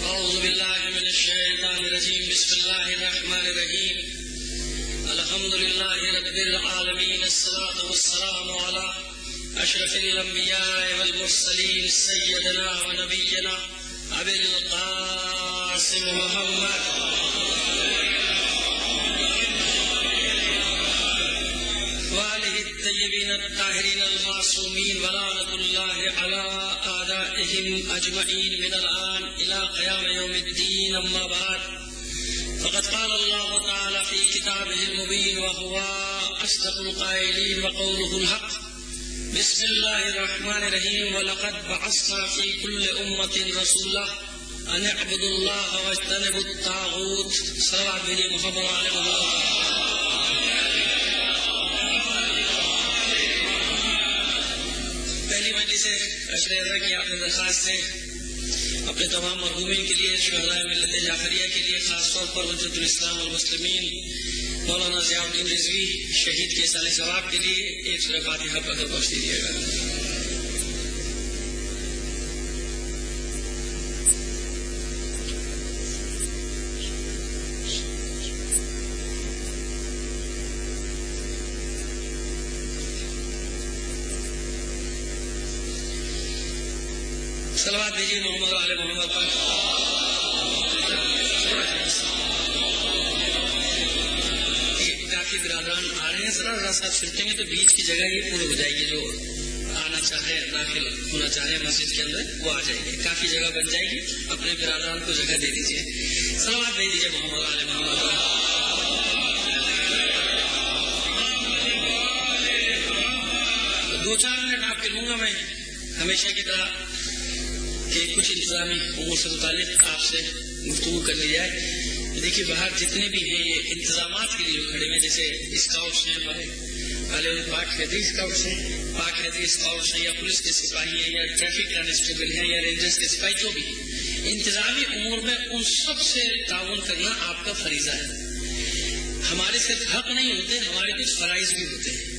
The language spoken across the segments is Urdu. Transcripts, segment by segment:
أعوذ بالله من الشيطان الرجيم. بسم الله الرحمن الرحيم. الحمد لله رب العالمين. الصلاة والسلام على أشرف الأنبياء والمرسلين سيدنا ونبينا أبي القاسم محمد وآله الطيبين الطاهرين المعصومين ولعنة الله على أعدائهم أجمعين من الآن إلى قيام يوم الدين. أما بعد فقد قال الله تعالى في كتابه المبين وهو أصدق القائلين وقوله الحق. بسم الله الرحمن الرحيم. ولقد بعثنا في كل أمة رسولا أن اعبدوا الله واجتنبوا الطاغوت. صلوات بني محمد عليه الله. پہلی مجلس اشرا کی آپ نے درخواست ہے اپنے تمام مرحومین کے لیے، شہدائے ملت جعفریہ کے لیے، خاص طور پر حجت الاسلام والمسلمین مولانا ضیاء الدین رضوی شہید کے سال ثواب کے لیے ایک سورہ فاتحہ پڑھ کر بخش دیجیے گا. صلوات دیجیے محمد علیہ محمد پر. کافی برادران آ رہے ہیں، ذرا ساتھ چھٹیں گے تو بیچ کی جگہ یہ پوری ہو جائے گی. جو آنا چاہے داخل ہونا چاہے مسجد کے اندر وہ آ جائے گی، کافی جگہ بن جائے گی. اپنے برادران کو جگہ دے دیجیے. صلوات دے دیجیے محمد علیہ محمد پر. دو چار منٹ آپ کے لوں گا میں ہمیشہ کی طرح کہ کچھ انتظامی امور سے متعلق آپ سے گفتگو کر لی جائے. دیکھیے باہر جتنے بھی ہیں یہ انتظامات کے لیے جو کھڑے ہیں، جیسے اسکاؤٹس ہیں، ہمارے پاک فیدی اسکاؤٹس ہیں، پاک فیدی اسکاؤٹس ہیں، یا پولیس کے سپاہی ہیں، یا ٹریفک کانسٹیبل ہیں، یا رینجرز کے سپاہی، جو بھی انتظامی امور میں ان سب سے تعاون کرنا آپ کا فریضہ ہے. ہمارے صرف حق نہیں ہوتے، ہمارے کچھ فرائض بھی ہوتے ہیں.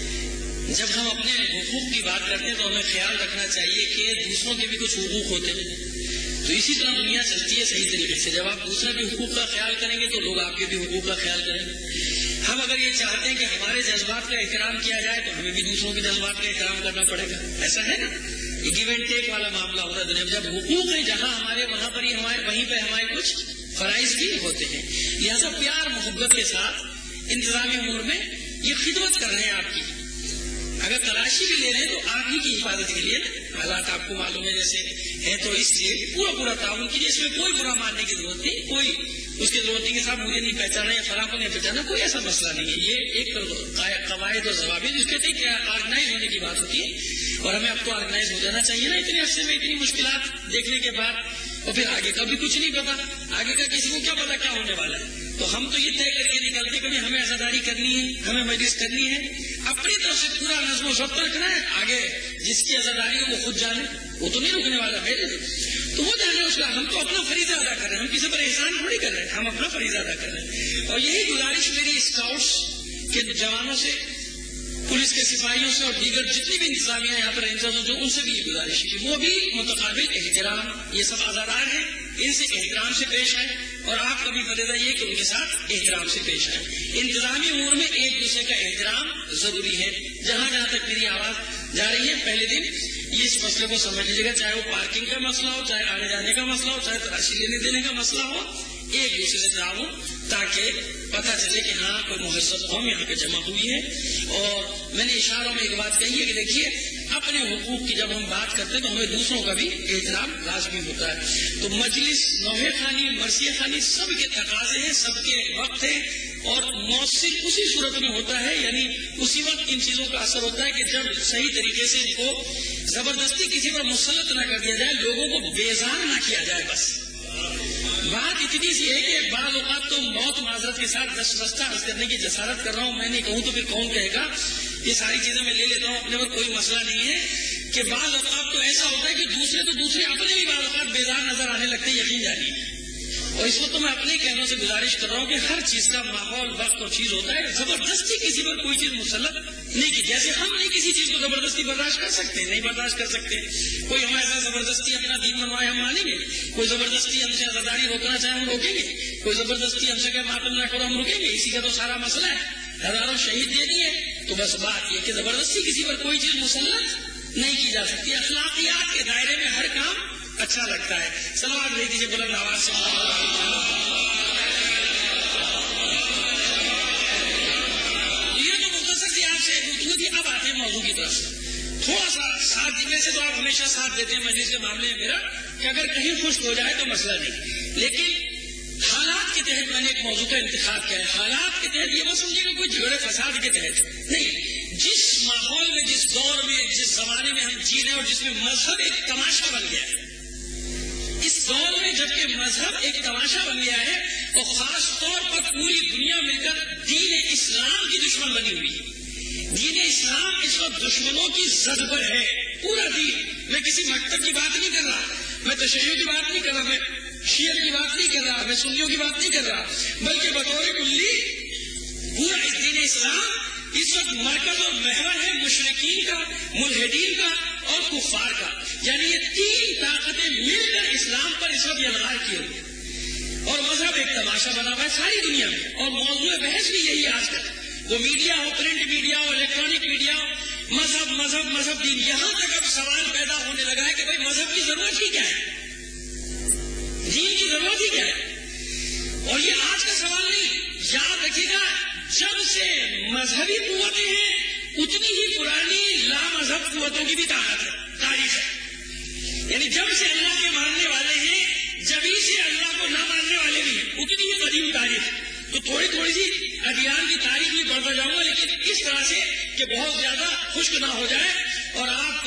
جب ہم اپنے حقوق کی بات کرتے ہیں تو ہمیں خیال رکھنا چاہیے کہ دوسروں کے بھی کچھ حقوق ہوتے ہیں. تو اسی طرح دنیا چلتی ہے صحیح طریقے سے. جب آپ دوسرے بھی حقوق کا خیال کریں گے تو لوگ آپ کے بھی حقوق کا خیال کریں گے. ہم اگر یہ چاہتے ہیں کہ ہمارے جذبات کا احترام کیا جائے تو ہمیں بھی دوسروں کے جذبات کا احترام کرنا پڑے گا. ایسا ہے نا، یہ گیو اینڈ ٹیک والا معاملہ ہوتا ہے دنیا میں. جب حقوق ہیں جہاں ہمارے، وہاں پر ہی وہیں پہ ہمارے کچھ فرائض بھی ہوتے ہیں. لہٰذا پیار محبت کے ساتھ انتظامی امور میں یہ خدمت کر رہے ہیں آپ کی. اگر تلاشی بھی لے رہے ہیں تو آپ ہی کی حفاظت کے لیے حالات آپ کو معلوم ہے جیسے ہے، تو اس لیے پورا تعاون کیجیے. اس میں کوئی برا ماننے کی ضرورت نہیں، کوئی اس کی ضرورت نہیں کہ صاحب مجھے نہیں پہچانا یا فلاں کو نہیں پہچانا. کوئی ایسا مسئلہ نہیں ہے. یہ ایک قواعد اور ضوابط جس کہتے ہیں کہ آرگنائز ہونے کی بات ہوتی ہے، اور ہمیں اب تو آرگنائز ہو جانا چاہیے نا. اتنے عرصے میں اتنی مشکلات دیکھنے کے بعد، اور پھر آگے کا بھی کچھ نہیں پتا، آگے کا کسی کو کیا پتا کیا ہونے والا ہے. تو ہم تو یہ طے کر کے نکلتے کہ ہمیں عزاداری کرنی ہے، ہمیں مجلس کرنی ہے، اپنی طرف سے پورا نظم و ضبط رکھنا ہے. آگے جس کی عزاداری ہو وہ خود جانے، وہ تو نہیں رکنے والا میرے، تو وہ جانے اس کا. ہم تو اپنا فریضہ ادا کر رہے ہیں، ہم کسی پر احسان تھوڑی کر رہے ہیں، ہم اپنا فریضہ ادا کر رہے ہیں. اور یہی گزارش میری اسکاؤٹس کے جوانوں سے، پولیس کے سپاہیوں سے، اور دیگر جتنی بھی انتظامیہ یہاں پر رینجرز ہیں جو ان سے بھی یہ گزارش ہے کہ وہ بھی متقابل احترام، یہ سب آزادار ہیں، ان سے احترام سے پیش آئے، اور آپ کا بھی فریضہ یہ کہ ان کے ساتھ احترام سے پیش آئے. انتظامی امور میں ایک دوسرے کا احترام ضروری ہے. جہاں تک میری آواز جا رہی ہے، پہلے دن یہ اس مسئلے کو سمجھ لیجیے گا، چاہے وہ پارکنگ کا مسئلہ ہو، چاہے آنے جانے کا مسئلہ ہو، چاہے تلاشی لینے دینے کا مسئلہ ہو، ایک دوسرے سے تعاون، تاکہ پتہ چلے کہ ہاں کوئی مہذب قوم یہاں پہ جمع ہوئی ہے. اور میں نے اشاروں میں ایک بات کہی ہے کہ دیکھیے اپنے حقوق کی جب ہم بات کرتے ہیں تو ہمیں دوسروں کا بھی احترام لازمی ہوتا ہے. تو مجلس، نوحے خانی، مرثیہ خانی، سب کے تقاضے ہیں، سب کے وقت ہے، اور مؤثر اسی صورت میں ہوتا ہے، یعنی اسی وقت ان چیزوں کا اثر ہوتا ہے کہ جب صحیح طریقے سے ان کو زبردستی کسی پر مسلط نہ کر دیا جائے، لوگوں کو بیزار نہ کیا جائے. بس بات اتنی سی ہے کہ بعض اوقات تو موت معذرت کے ساتھ دستہ عرض کرنے کی جسارت کر رہا ہوں. میں نہیں کہوں تو پھر کون کہے گا. یہ ساری چیزیں میں لے لیتا ہوں اپنے پر، کوئی مسئلہ نہیں ہے. کہ بعض اوقات تو ایسا ہوتا ہے کہ دوسرے اپنے بھی بعض اوقات بیزار نظر آنے لگتے ہیں، یقین جانیے. اور اس وقت تو میں اپنے کہنوں سے گزارش کر رہا ہوں کہ ہر چیز کا ماحول، وقت اور چیز ہوتا ہے. زبردستی کسی پر کوئی چیز مسلط نہیں کی. جیسے ہم نہیں کسی چیز کو زبردستی برداشت کر سکتے, نہیں برداشت کر سکتے. کوئی ہمارے ساتھ زبردستی اپنا دین منوائے ہم مانیں گے, کوئی زبردستی ہم سے عزاداری روکنا چاہے ہم روکیں گے, کوئی زبردستی ہم سے کہ ماتم نہ کرو ہم روکیں گے. اسی کا تو سارا مسئلہ ہے. ہزاروں شہید دے دیے تو بس بات یہ کہ زبردستی کسی پر کوئی چیز مسلط نہیں کی جا سکتی. اخلاقیات کے دائرے میں ہر کام اچھا لگتا ہے. صلوات بھیج دیجیے بلند آواز سے. یہ تو مختصر سی آپ سے گفتگو تھی. اب آتے ہیں موضوع کی طرف. تھوڑا سا ساتھ دینے سے تو آپ ہمیشہ ساتھ دیتے ہیں مجلس کے معاملے میں میرا کہ اگر کہیں خشک ہو جائے تو مسئلہ نہیں, لیکن حالات کے تحت میں نے ایک موضوع کا انتخاب کیا ہے. حالات کے تحت یہ مت سمجھے کہ کوئی جھگڑے فساد کے تحت نہیں. جس ماحول میں, جس دور میں, جس زمانے میں ہم جی رہے ہیں اور جس میں مذہب ایک تماشا بن گیا ہے, اس دور میں جبکہ مذہب ایک تماشا بن گیا ہے اور خاص طور پر پوری دنیا مل کر دین اسلام کی دشمن بنی ہوئی ہے. دین اسلام اس وقت دشمنوں کی زد پر ہے. پورا دین, میں کسی مکتب کی بات نہیں کر رہا, میں تشیع کی بات نہیں کر رہا, میں شیعہ کی بات نہیں کر رہا, میں سنیوں کی بات نہیں کر رہا, بلکہ بطور کلی پورا دین اسلام اس وقت مرکز اور محور ہے مشرکین کا, ملحدین کا اور کفار کا. یعنی یہ تین طاقتیں مل کر اسلام پر اس وقت یلغار کی ہوئی ہیں اور مذہب ایک تماشا بنا ہوا ہے ساری دنیا میں. اور موضوع بحث بھی یہی آج کل, وہ میڈیا ہو, پرنٹ میڈیا ہو, الیکٹرانک میڈیا ہو, مذہب مذہب مذہب دین. یہاں تک اب سوال پیدا ہونے لگا ہے کہ بھائی مذہب کی ضرورت ہی کیا ہے, دین کی ضرورت ہی کیا ہے. اور یہ آج کا سوال نہیں, یاد رکھیے گا جب سے مذہبی قوتیں ہیں اتنی ہی پرانی لامذہب قوتوں کی بھی طاقت ہے, تاریخ ہے. یعنی جب سے اللہ کے ماننے والے ہیں جبھی سے اللہ کو نہ ماننے والے بھی ہیں, اتنی ہی قدیم تاریخ. تو تھوڑی تھوڑی سی ادیان کی تاریخ بھی پڑھتا جاؤں گا, لیکن اس طرح سے کہ بہت زیادہ خشک نہ ہو جائے اور آپ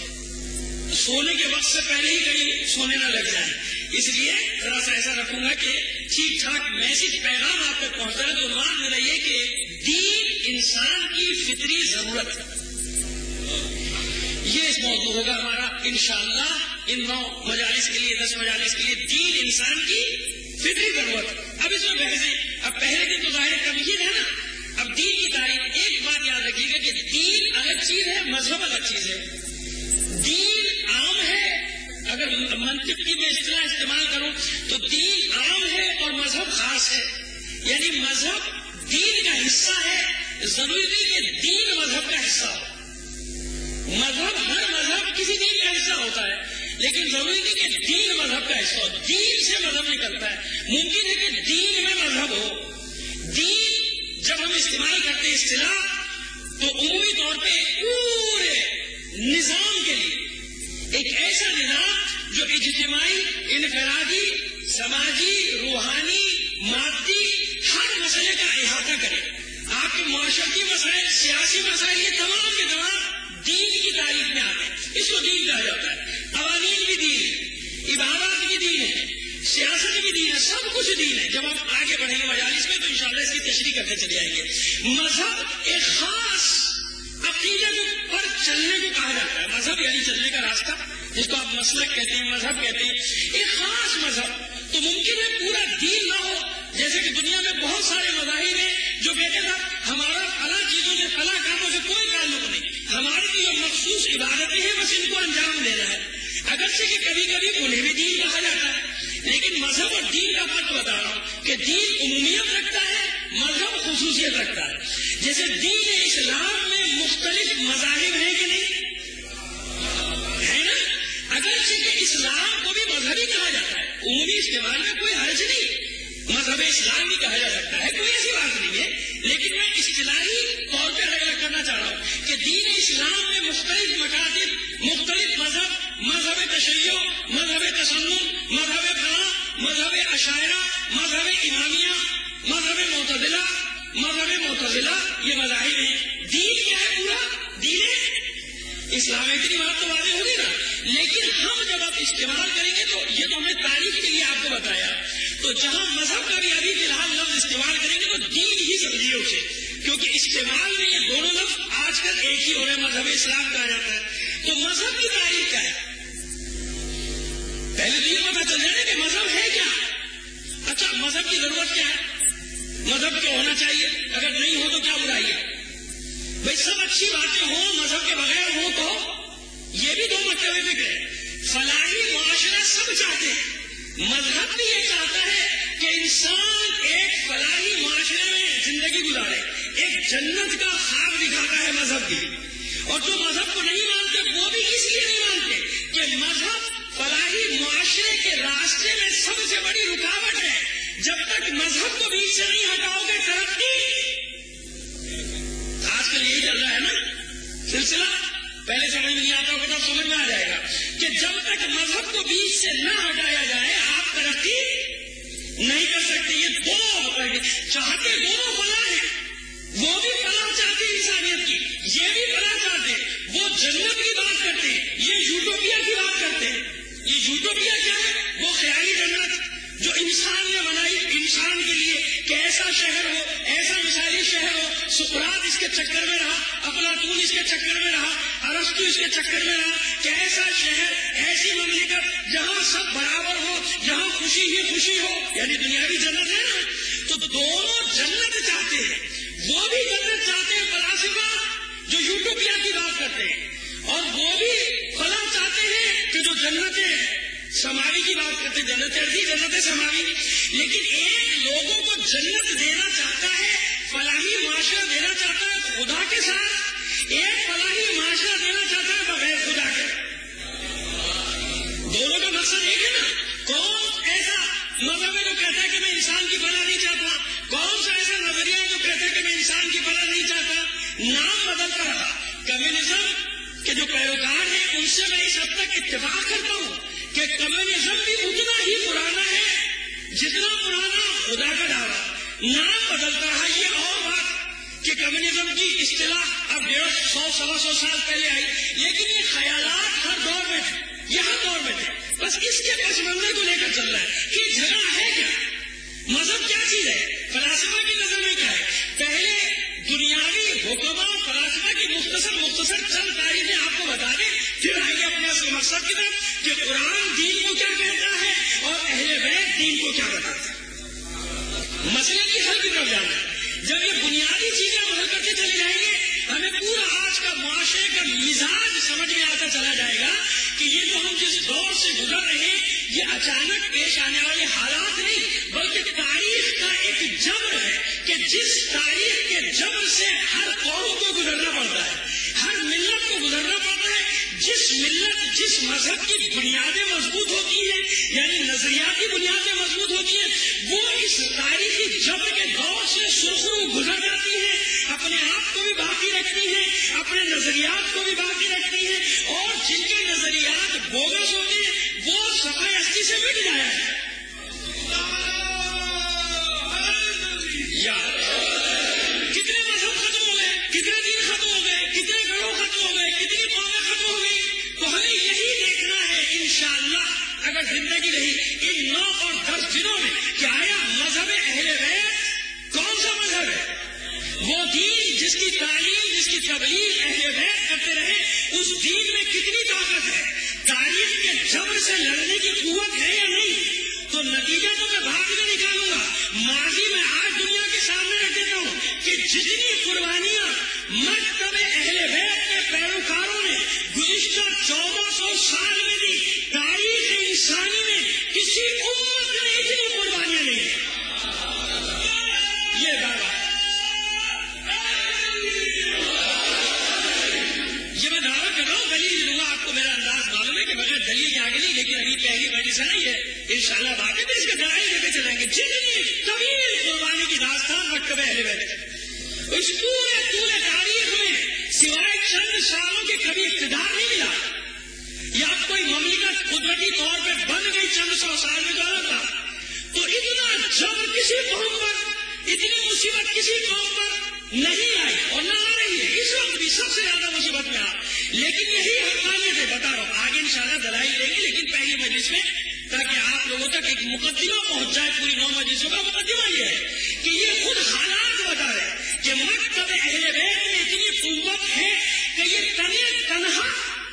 سونے کے وقت سے پہلے ہی کہیں سونے نہ لگ جائیں. اس لیے ذرا سا ایسا رکھوں گا کہ ٹھیک ٹھاک میسج پیغام آپ تک پہنچتا ہے. تو عنوان میرا یہ کہ دین انسان کی فطری ضرورت ہے. یہ اس موضوع ہوگا ہمارا انشاءاللہ ان 9 مجالس کے لیے, 10 مجالس کے لیے, دین انسان کی فطری ضرورت. اب اس میں بحثیں, اب پہلے دن تو ظاہر تمہید ہے نا, اب دین کی تعریف. ایک بات یاد رکھیے گا کہ دین الگ چیز ہے, مذہب الگ چیز ہے. دین عام ہے, اگر منطق کی میں اصطلاح استعمال کروں تو دین عام ہے اور مذہب خاص ہے. یعنی مذہب دین کا حصہ ہے, ضروری نہیں کہ دین مذہب کا حصہ ہو. مذہب, ہر مذہب کسی دین کا حصہ ہوتا ہے, لیکن ضروری نہیں کہ دین مذہب کا حصہ ہو. دین سے مذہب نکلتا ہے. ممکن ہے کہ دین میں مذہب ہو. دین جب ہم استعمال کرتے ہیں اصطلاح تو عمومی طور پہ پورے نظام کے لیے ایک ایسا نظام جو اجتماعی, انفرادی, سماجی, روحانی, مادی ہر مسئلے کا احاطہ کرے. آپ کے معاشرتی مسائل, سیاسی مسائل, یہ تمام کے تمام دین کی تعریف میں آتے ہیں. اس کو دین کہا جاتا ہے. قوانین بھی دین ہے, عبادات بھی دین ہے, سیاست بھی دین ہے, سب کچھ دین ہے. جب ہم آگے بڑھیں گے مجالس میں تو انشاءاللہ اس کی تشریح کرتے چلے جائیں گے. مذہب ایک خاص عقیدے پر چلنے کو کہا جاتا ہے. مذہب یعنی چلنے کا راستہ, جس کو آپ مسلک کہتے ہیں, مذہب کہتے ہیں, ایک خاص مذہب. تو ممکن ہے پورا دین نہ ہو, جیسے کہ دنیا میں بہت سارے مذاہب ہیں جو کہتے ہیں ہمارا فلاں چیزوں سے, فلاں کاموں سے کوئی تعلق نہیں, ہماری جو مخصوص عبادتیں ہیں بس ان کو انجام دینا ہے. اگرچہ کہ کبھی کبھی انہیں بھی دین کہا جاتا ہے, لیکن مذہب اور دین کا فرق بتا رہا ہوں کہ دین عمومیت رکھتا ہے, مذہب خصوصیت رکھتا ہے. جیسے دین اسلام میں مختلف مذاہب ہیں کہ نہیں ہے نا, اگرچہ کہ اسلام کو بھی مذہبی کہا جاتا ہے, عمومی استعمال میں کوئی حرج نہیں, مذہب اسلام بھی کہا جا سکتا ہے, کوئی ایسی بات نہیں ہے. لیکن میں اصطلاحی طور پہ الگ الگ کرنا چاہ رہا ہوں کہ دین اسلام میں مختلف مکاتب, مختلف مذہب, مذہب تشیع, مذہب تسنن, مذہب فلاں, مذہب اشاعرہ, مذہب امامیہ, مذہب معتزلہ, یہ مذاہب ہیں. دین کیا ہے پورا, دین اسلام. اتنی بات تو واضح ہوگی نا. لیکن ہم جب آپ استعمال کریں گے تو یہ تو ہم نے تاریخ کے لیے آپ کو بتایا, تو جہاں مذہب کا بھی ابھی فی الحال لفظ استعمال کریں گے تو دین ہی سمجھیے اسے, کیونکہ استعمال میں یہ دونوں لفظ آج کل ایک ہی ہو رہے ہیں. مذہب اسلام کہا جاتا ہے. تو مذہب کی تعریف کیا ہے, پہلے تو یہ پتا چل جائے کہ مذہب ہے کیا. اچھا, مذہب کی ضرورت کیا ہے, مذہب کیا ہونا چاہیے, اگر نہیں ہو تو کیا برائی ہے. بھائی سب اچھی باتیں ہوں، مذہب کے بغیر ہوں تو یہ بھی دو مرتبہ فکر ہے. فلاحی معاشرہ سب چاہتے ہیں، مذہب بھی یہ چاہتا ہے کہ انسان ایک فلاحی معاشرے میں زندگی گزارے. ایک جنت کا خواب دکھاتا ہے مذہب بھی. اور جو مذہب کو نہیں مانتے وہ بھی اس لیے نہیں مانتے کہ مذہب فلاحی معاشرے کے راستے میں سب سے بڑی رکاوٹ ہے. جب تک مذہب کو بیچ سے نہیں ہٹاؤ گے ترقی. آج کل یہی چل رہا ہے نا سلسلہ. پہلے سمجھ میں نہیں آتا ہوگا تب سمجھ میں آ جائے گا کہ جب تک مذہب کو بیچ سے نہ ہٹایا جائے آپ ترقی نہیں کر سکتے. یہ دو چاہتے دونوں فلاح ہیں. وہ بھی فلاح چاہتے ہیں انسانیت کی، یہ بھی فلاح چاہتے ہیں. وہ جنت کی بات کرتے ہیں، یہ یوٹوپیا کی بات کرتے ہیں. یہ یوٹوپیا کیا ہے؟ وہ خیالی جنت جو انسان نے بنائی انسان کے لیے کہ ایسا شہر ہو، ایسا مثالی شہر ہو. سقراط اس کے چکر میں رہا، افلاطون اس کے چکر میں رہا، ارسطو اس کے چکر میں رہا کہ ایسا شہر، ایسی مملکت جہاں سب برابر ہو، جہاں خوشی ہی خوشی ہو. یعنی دنیاوی جنت ہے نا. تو دونوں جنت چاہتے ہیں. وہ بھی جنت چاہتے ہیں فلاسفہ جو یوٹوپیا کی بات کرتے ہیں، اور وہ بھی فلاح چاہتے ہیں کہ جو جنتیں سماوی کی بات کرتے ہیں، جنت ارضی جنت سماوی. لیکن ایک لوگوں کو جنت دینا چاہتا ہے، فلاحی معاشرہ دینا چاہتا ہے خدا کے ساتھ، ایک فلاحی معاشرہ دینا چاہتا ہے بغیر خدا کے. دونوں کا مقصد ایک ہے نا. کون ایسا مذہب ہے جو کہتا ہے کہ میں انسان کی فلاح نہیں چاہتا؟ کون سا ایسا نظریہ ہے جو کہتا ہے کہ میں انسان کی فلاح نہیں چاہتا؟ نام بدلتا رہا. کمیونزم کے جو پیروکار ہیں ان سے میں اس حد تک اتفاق کرتا ہوں کہ کمیونزم بھی اتنا ہی پرانا ہے جتنا پرانا خدا کا دعویٰ. نام بدلتا رہا. یہ اور بات کہ کمیونزم کی اصطلاح اب 150-125 سال پہلے آئی، لیکن یہ خیالات ہر دور میں تھے. یہ ہر دور میں تھے. بس اس کے پس منظر کو لے کر چل رہا ہے کہ جگہ ہے کیا، مذہب کیا چیز ہے، فلاسفہ کی نظر میں کیا ہے. پہلے دنیاوی حکماں فلاسفہ کی مختصر چند تعریفیں آپ کو بتا دیں، پھر آئیے اپنے اصل مقصد کی طرف کہ قرآن دین کو کیا کہتا ہے اور اہل بیت دین کو کیا بتاتا ہے. مسئلے کی حل کی طرف جانا ہے. جب یہ بنیادی چیزیں حل کرتے چلے جائیں گے ہمیں پورا آج کا معاشرے کا مزاج سمجھ میں آتا چلا جائے گا کہ یہ جو ہم جس دور سے گزر رہے ہیں یہ اچانک پیش آنے والے حالات نہیں بلکہ تاریخ کا ایک جبر ہے کہ جس تاریخ کے جبر سے ہر قوم کو گزرنا پڑتا ہے، ہر ملت کو گزرنا پڑتا ہے. جس ملت جس مذہب کی بنیادیں مضبوط ہوتی ہیں یعنی نظریاتی بنیادیں مضبوط ہوتی ہیں وہ اس تاریخی جبر کے دور سے سرخرو گزر جاتی ہے، اپنے آپ کو بھی باقی رکھتی ہے، اپنے نظریات کو بھی باقی رکھتی ہے، اور جن کے نظریات بوگس ہوتے ہیں وہ صفحہ ہستی سے مٹ جایا ہے. کتنے مذہب ختم ہو گئے، کتنے دین ختم ہو گئے، کتنے گروہ ختم ہو گئے، کتنی قومیں ختم ہو گئی. تو ہمیں یہی دیکھنا ہے انشاءاللہ اگر زندگی رہی ان 9 اور 10 دنوں میں کہ آیا مذہب اہل بیت کون سا مذہب ہے. وہ دین جس کی تعلیم جس کی تبلیغ اہل بیت کرتے رہے اس دین میں کتنی طاقت ہے، تاریخ کے جبر سے لڑنے کی قوت ہے یا نہیں. تو نتیجہ تو میں بعد میں نکالوں گا، ماضی میں آج دنیا کے سامنے رکھ دیتا ہوں کہ جتنی قربانیاں مکتب اہل بیت کے پیروکاروں نے گزشتہ 1400 سال میں دی، تاریخ انسانی میں کسی امت نے اتنی قربانیاں نہیں دی. یہ دعویٰ یہ میں دعویٰ کر رہا ہوں، دلیل دوں گا آپ کو. میرا انداز معلوم ہے کہ بغیر دلیل کے آگے نہیں، لیکن ابھی پہلی مجلس ہے نا یہ انشاءاللہ باقی بھی اس کے دلائل لے کے چلیں گے. جتنی طویل قربانی کی داستان مکتب اہل بیت اس پورے تاریخ میں سوائے چند سالوں کے کبھی اقتدار نہیں ملا. یا کوئی مملکت قدرتی طور پہ بن گئی چند 100 سال میں تو تھا. تو اتنا جبر کسی قوم پر، اتنی مصیبت کسی قوم پر نہیں آئی اور نہ آ رہی ہے. اس وقت بھی سب سے زیادہ مصیبت میں آ، لیکن یہی حقانیت ہے. بتا رہا ہوں آگے انشاءاللہ دلائل دیں گے، لیکن پہلی مجلس میں تاکہ آپ لوگوں تک ایک مقدمہ پہنچ جائے. پوری 9 مجلسوں کا مقدمہ یہ ہے کہ یہ خود حالات بتا رہے ہیں کہ مکتب اہل بیت میں اتنی قوت ہے کہ یہ تنہا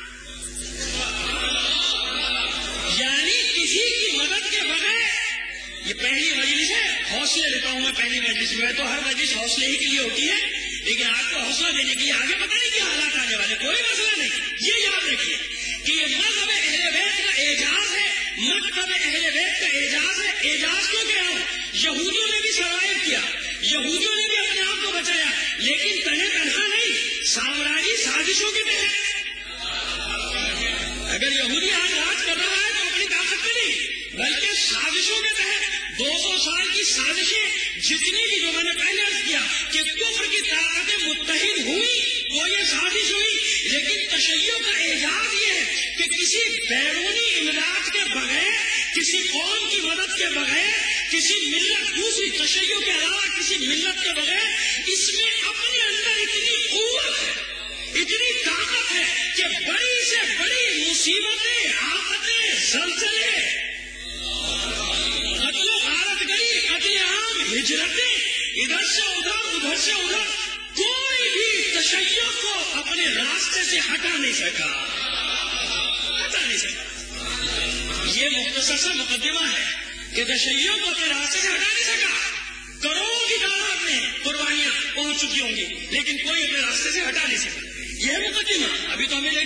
یعنی کسی کی مدد کے بغیر. یہ پہلی مجلس ہے، حوصلے لیتا ہوں میں پہلی مجلس میں، تو ہر مجلس حوصلے ہی کے لیے ہوتی ہے. لیکن آپ کو حوصلہ دینے کے لیے آگے پتہ نہیں کیا حالات آنے والے، کوئی مسئلہ نہیں. یہ یاد رکھیے کہ یہ مذہب اہل بیت کا اعجاز ہے، مکتب اہل بیت کا اعجاز ہے. اعجاز کیوں کہہ رہا ہوں؟ یہودیوں نے بھی سروائیو کیا، یہودیوں نے بھی اپنے آپ کو بچایا، لیکن تنہا نہیں، سامراجی سازشوں کے تحت. اگر یہودی آج راج کر رہا ہے تو اپنی طاقت میں نہیں بلکہ سازشوں کے تحت. 200 سال کی سازشیں جتنی بھی، جو میں نے پہلے عرض کیا کہ کفر کی طاقتیں متحد ہوئی تو یہ سازش ہوئی. لیکن تشیع کا اعجاز یہ ہے کہ کسی بیرونی امداد کے بغیر، کسی قوم کی مدد کے بغیر، کسی ملت، دوسری تشیع کے علاوہ کسی ملت کے بغیر، اس میں اپنے اندر اتنی قوت ہے، اتنی طاقت ہے کہ بڑی سے بڑی مصیبتیں، آفتیں، زلزلے، قتل و غارت گری، قتل عام، ہجرتیں، ادھر سے ادھر، ادھر سے ادھر، کوئی بھی تشیع کو اپنے راستے سے ہٹا نہیں سکا. یہ مختصر سا مقدمہ ہے کہ تشیع کو اپنے راستے سے ہٹا نہیں سکا. کروڑوں کی تعداد میں قربانیاں پہنچ چکی ہوں گی لیکن کوئی اپنے راستے سے ہٹا نہیں سکا. یہ ہے مقدمہ. ابھی تو ہمیں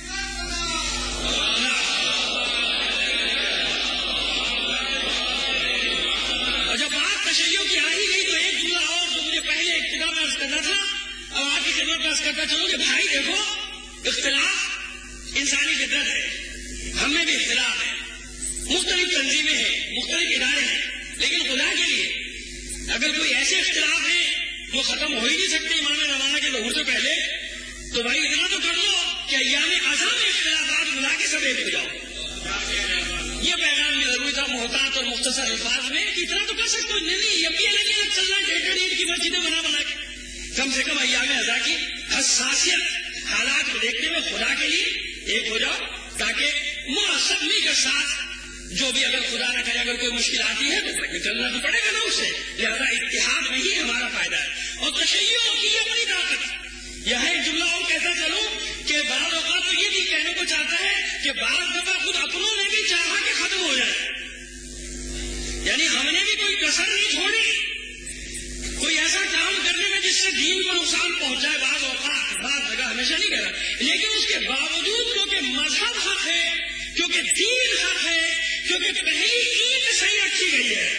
اور جب بات تشیع کی آ ہی گئی تو ایک جملہ اور جو مجھے پہلے ابتدا میں عرض کرنا تھا، اب آپ کی خدمت میں عرض کرتا چلوں کہ بھائی دیکھو، اختلاف انسانی فطرت ہے، ہم میں بھی اختلاف ہے، مختلف تنظیمیں ہیں، مختلف ادارے ہیں، لیکن خدا کے لیے اگر کوئی ایسے اختلاف ہیں جو ختم ہو ہی نہیں سکتے امام روانہ کے ظہور سے پہلے، تو بھائی اتنا تو کر لو کہ ایام اعظم میں اختلافات ملا کے سب ایک ہو جاؤ. یہ پیغام بھی ضروری تھا محتاط اور مختصر الفاظ میں کہ اتنا تو کر سکتے ہو. نہیں اب بھی الگ چلنا ڈیڑھ کی مسجدیں بنا کے کم سے کم ایام اعظم کی حساسیت حالات کو دیکھنے میں خدا کے لیے ایک ہو جاؤ، تاکہ سب مل کر ساتھ جو بھی اگر خدا نہ کرے اگر کوئی مشکل آتی ہے تو نکلنا تو پڑے گا نا اس سے. لہٰذا اتحاد میں ہی ہمارا فائدہ ہے. اور تشیع کی اپنی طاقت. یہاں ایک جملہ اور کہتا چلوں کہ بعض اوقات تو یہ بھی کہنے کو چاہتا ہے کہ بعض دفعہ خود اپنوں نے بھی چاہا کہ ختم ہو جائے، یعنی ہم نے بھی کوئی کسر نہیں چھوڑی کوئی ایسا کام کرنے میں جس سے دین کو نقصان پہنچائے. بعض اوقات، بعض جگہ، ہمیشہ نہیں کہہ رہا، لیکن اس کے باوجود کیونکہ مذہب حق ہے، کیونکہ دین حق ہے، کیونکہ پہلی اینٹ صحیح رکھی گئی ہے،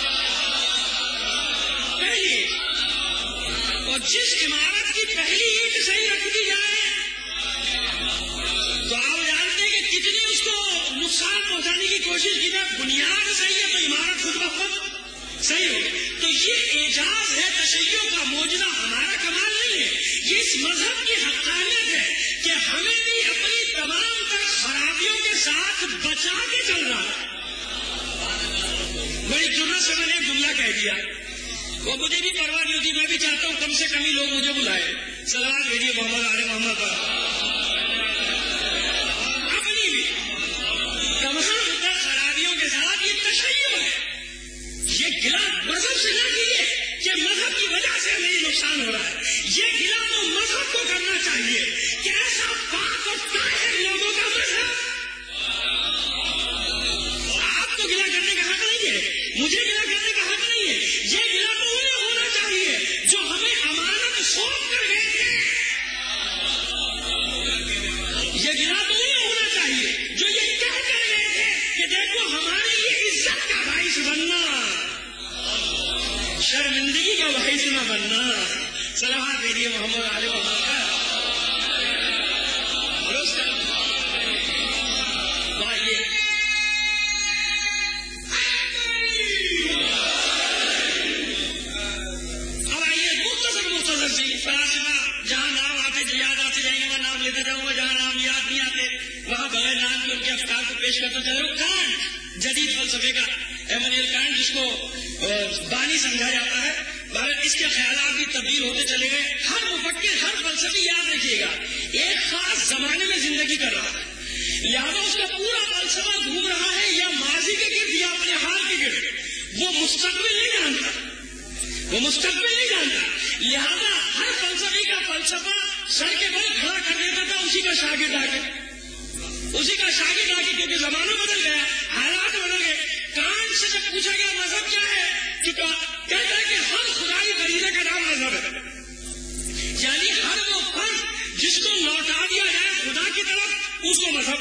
پہلی، اور جس عمارت کی پہلی اینٹ صحیح رکھ دی جائے تو آپ جانتے ہیں کہ کتنی اس کو نقصان پہنچانے کی کوشش کی جائے، بنیاد صحیح ہے تو عمارت خود بخود صحیح ہوگی. تو یہ اعجاز ہے تشیع کا، معجزہ ہمارا کمال نہیں ہے، یہ اس مذہب کی حقانیت ہے کہ ہمیں بھی اپنی تمام تر خرابیوں کے ساتھ بچا کے چل رہا ہے. بڑی جرأت سے میں نے ایک جملہ کہہ دیا، وہ مجھے بھی پرواہ نہیں ہوتی، میں بھی چاہتا ہوں کم سے کم ہی لوگ مجھے بلائے. صلوات بھیجیے محمد آل محمد پر. اپنی بھی تمام تر خرابیوں کے ساتھ یہ تشیع ہے. یہ گلا مذہب سے نہ کیجیے کہ مذہب کی وجہ سے ہمیں یہ نقصان ہو رہا ہے، یہ گلا تو مذہب کو کرنا چاہیے کہ ایسا پاک اور طاہر لوگوں کا مذہب. آپ کو گلا کرنے کا حق نہیں ہے، مجھے گلا کرنے کا حق نہیں ہے. یہ گلا تو انہیں ہونا چاہیے جو ہمیں امانت سونپ کر گئے تھے. یہ گلا تو انہیں ہونا چاہیے جو یہ کہہ کر گئے تھے کہ دیکھو ہمارے لیے عزت کا باعث بننا، شرمندگی کا باعث نہ بننا. صلوات بھیجیے محمد علیہ محمد. اب آئیے مختصر سی فلاسفہ جہاں نام آتے یاد آتے جائیں گے، میں نام لیتے جاؤں گا، جہاں نام یاد نہیں آتے وہاں بغیر نام کے ان کے افکار کو پیش کرتا چل رہا. کانٹ، جدید فلسفے کا ایمانوئل کانٹ، جس کو بانی سمجھا جاتا ہے، اس کے خیالات بھی تبدیل ہوتے چلے گئے. ہر مفکر، ہر فلسفی یاد رکھیے گا ایک خاص زمانے میں زندگی کر رہا ہے، لہٰذا اس کا پورا فلسفہ گھوم رہا ہے یا ماضی کے گرد یا اپنے حال کے گرد. وہ مستقبل نہیں جانتا، وہ مستقبل نہیں جانتا. لہٰذا ہر فلسفی کا فلسفہ سر کے بل کھڑا کر دیتا تھا اسی کا شاگرد آ کے، اسی کا شاگرد آ کے، کیونکہ زمانہ بدل گیا، حالات بدل گئے. کانٹ سے جب پوچھا گیا مذہب کیا ہے، کہتا ہے کہ ہم خدائی فریضے کا نام مذہب ہے.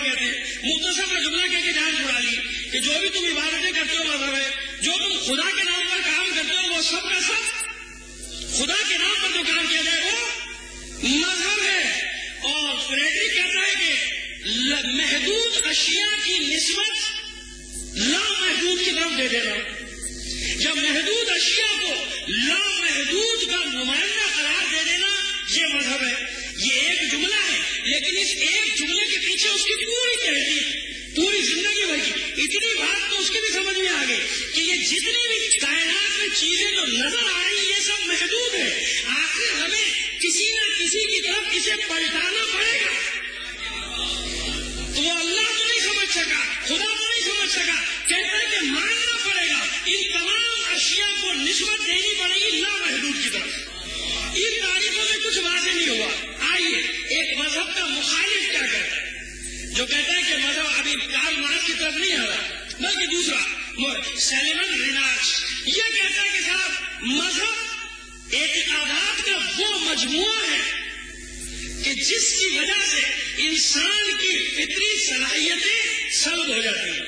مذہب کہتے ہیں. مختصر کا جملہ کہہ کے جان چھڑا لی کہ جو بھی تم عبادتیں کرتے ہو مذہب ہے, جو تم خدا کے نام پر کام کرتے ہو وہ سب کا سب خدا کے نام پر جو کام کیا جائے وہ مذہب ہے. اور فریڈرک کہتا ہے کہ محدود اشیاء کی نسبت لامحدود کی طرف دے دینا, یا محدود اشیاء کو لامحدود کا نمائندہ قرار دے دینا, یہ مذہب ہے. یہ ایک جملہ ہے, لیکن اس ایک جملے کے پیچھے اس کی پوری تحقیق, پوری زندگی بھر کی اتنی بات تو اس کی بھی سمجھ میں آ گئی کہ یہ جتنی بھی کائنات میں چیزیں جو نظر آ رہی یہ سب محدود ہے. آخر ہمیں کسی نہ کسی کی طرف اسے پلٹانا پڑے گا. تو وہ اللہ تو نہیں سمجھ سکا, خدا تو نہیں سمجھ سکا, کہتا ہے کہ ماننا پڑے گا, ان تمام اشیاء کو نسبت دینی پڑے گی لامحدود کی طرف. ان تعریفوں میں کچھ واضح نہیں ہوا. آئیے ایک مذہب کا مخالف کیا کہتا ہے, جو کہتا ہے کہ مذہب ابھی کارل مارکس کی طرف نہیں آ رہا بلکہ دوسرا سیلیون رینارڈ, یہ کہتا ہے کہ صاحب مذہب اعتقادات کا وہ مجموعہ ہے کہ جس کی وجہ سے انسان کی فطری صلاحیتیں سلب ہو جاتی ہیں.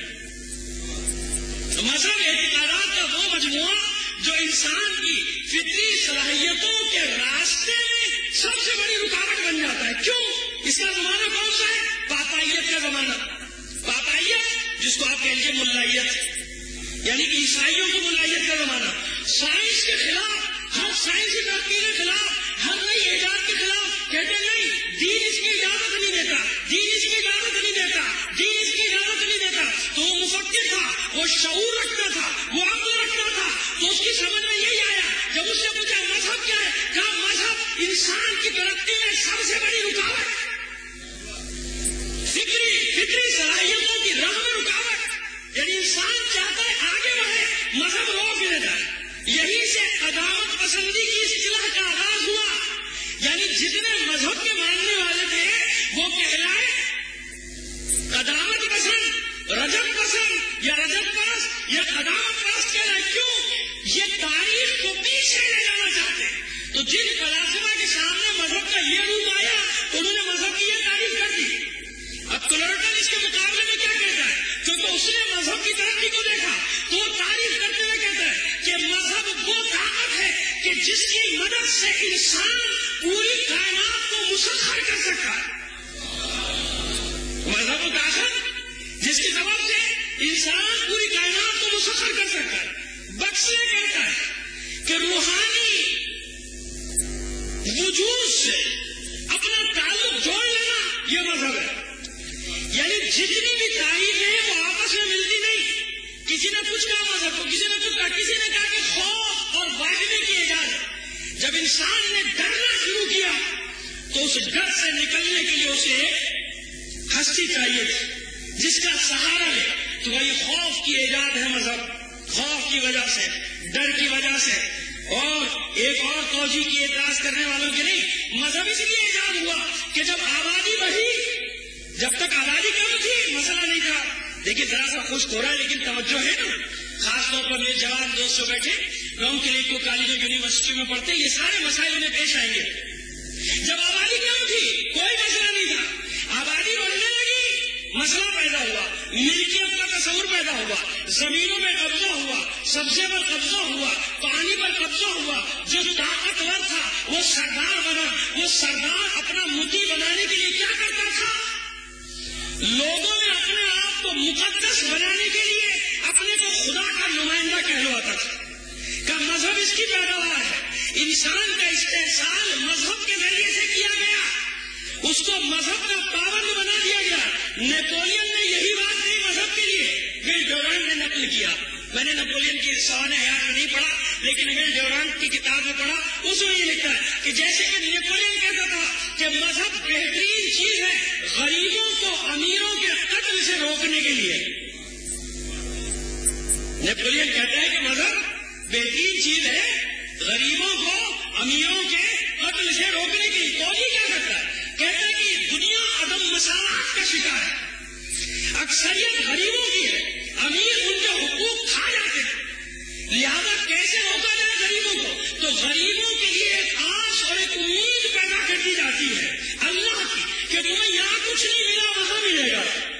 مذہب اعتقادات کا وہ مجموعہ جو انسان کی فطری صلاحیتوں کے راستے میں سب سے بڑی رکاوٹ بن جاتا ہے. کیوں؟ اس کا زمانہ کون سا ہے؟ پاپائیت کا زمانہ. پاپائیت جس کو آپ کہہ لیجیے ملائیت, یعنی کہ عیسائیوں کی ملائیت کا زمانہ. سائنس کے خلاف, ہر سائنسی ترقی کے خلاف, ہر نئی ایجاد کے خلاف کہتے نہیں, دین اس کی اجازت نہیں دیتا, دین اس کی اجازت نہیں دیتا, دین اس کی اجازت نہیں دیتا. تو وہ مفکر تھا, وہ شعور رکھتا تھا, وہ عقل رکھتا تھا, تو اس کی سمجھ میں یہی آیا. جب اس سے پوچھا مذہب کیا ہے, کہا مذہب انسان کی ترقی میں سب سے بڑی رکاوٹ, فطری صلاحیتوں کی راہ میں رکاوٹ. یعنی انسان چاہتا ہے آگے بڑھے, مذہب روک دیتا ہے. یہی سے عداوت پسندی کی اصطلاح کا آغاز ہوا. یعنی جتنے مذہب کے ماننے والے تھے وہ کہلائے عداوت پسند, رجب پسند یا رجب پرست یا عداوت پرست کہلائے. کیوں؟ یہ تاریخ کو پیچھے لے جانا چاہتے ہیں. تو جن فلاسفہ کے سامنے مذہب کا یہ روپ آیا انہوں نے مذہب کی یہ تعریف کر دی. اب کلورٹن اس کے مقابلے میں کیا کہتا ہے, کیونکہ اس نے مذہب کی ترقی کو دیکھا تو وہ تعریف کرتے ہوئے کہتا ہے کہ مذہب وہ طاقت ہے کہ جس کی مدد سے انسان پوری کائنات کو مسخر کر سکتا ہے. مذہب وہ طاقت جس کی سبب سے انسان پوری کائنات کو مسخر کر سکتا ہے. بخشے کہتا ہے کہ روحانی وجود سے اپنا تعلق جوڑ لینا یہ مذہب ہے. یعنی جتنی بھی تعریفیں ہیں وہ آپس میں ملتی نہیں. کسی نے کچھ کہا مذہب کو, کسی نے کچھ کہا, کسی نے کہا کہ خوف اور واقعے کی اجازت. جب انسان نے ڈرنا شروع کیا تو اس ڈر سے نکلنے کے لیے اسے ہستی چاہیے تھی جس کا سہارا لے. تو وہی خوف کی ایجاد ہے مذہب. خوف کی وجہ سے, ڈر کی وجہ سے. اور ایک اور توجہ کی اعتراض کرنے والوں کے نہیں, مذہب اس لیے ایجاد ہوا کہ جب آبادی بڑھی, جب تک آبادی کم تھی مسئلہ نہیں تھا. دیکھیے ذرا سا خشک ہو رہا ہے لیکن توجہ ہے نا. خاص طور پر میرے جوان دوست جو بیٹھے, میں ان کے لیے کو کالجوں یونیورسٹی میں پڑھتے, یہ سارے مسائل انہیں پیش آئیں گے. جب آبادی کم تھی کوئی مسئلہ نہیں تھا, آبادی بڑھنے لگی مسئلہ پیدا ہوا, ملکیت کا تصور پیدا ہوا, زمینوں میں قبضہ ہوا, سبزے پر قبضہ ہوا, پانی پر قبضہ ہوا. جو طاقتور تھا وہ سردار بنا. وہ سردار اپنا مطیع بنانے کے لیے کیا کرتا تھا, لوگوں نے اپنے آپ کو مقدس بنانے کے لیے اپنے کو خدا کا نمائندہ کہلواتا تھا. کا مذہب اس کی پیداوار ہے. انسان کا استحصال مذہب کے ذریعے سے کیا گیا, اس کو مذہب کا پابند بنا دیا گیا. نیپولین نے یہی بات کہی مذہب کے لیے, ول ڈورانٹ نے نقل کیا. میں نے نیپولین کی سوانح حیات میں نہیں پڑھا لیکن ول ڈورانٹ کی کتاب میں پڑھا. اس میں یہ لکھا ہے کہ جیسے کہ نیپولین کہتا تھا کہ مذہب بہترین چیز ہے غریبوں کو امیروں کے قتل سے روکنے کے لیے. نیپولین کہتا ہے کہ مذہب بہترین چیز ہے غریبوں کو امیروں کے قتل سے روکنے کے لیے. تو یہ کیا کرتا ہے, کہتا ہے کہ دنیا عدم مساوات کا شکار ہے. اکثریت غریبوں کی ہے, امیر ان کے حقوق کھا جاتے ہیں. لہذا کیسے روکا جائے غریبوں کو, تو غریبوں کے لیے ایک آس اور ایک امید پیدا کر دی جاتی ہے اللہ کی کہ تمہیں یہاں کچھ نہیں ملا وہاں ملے گا.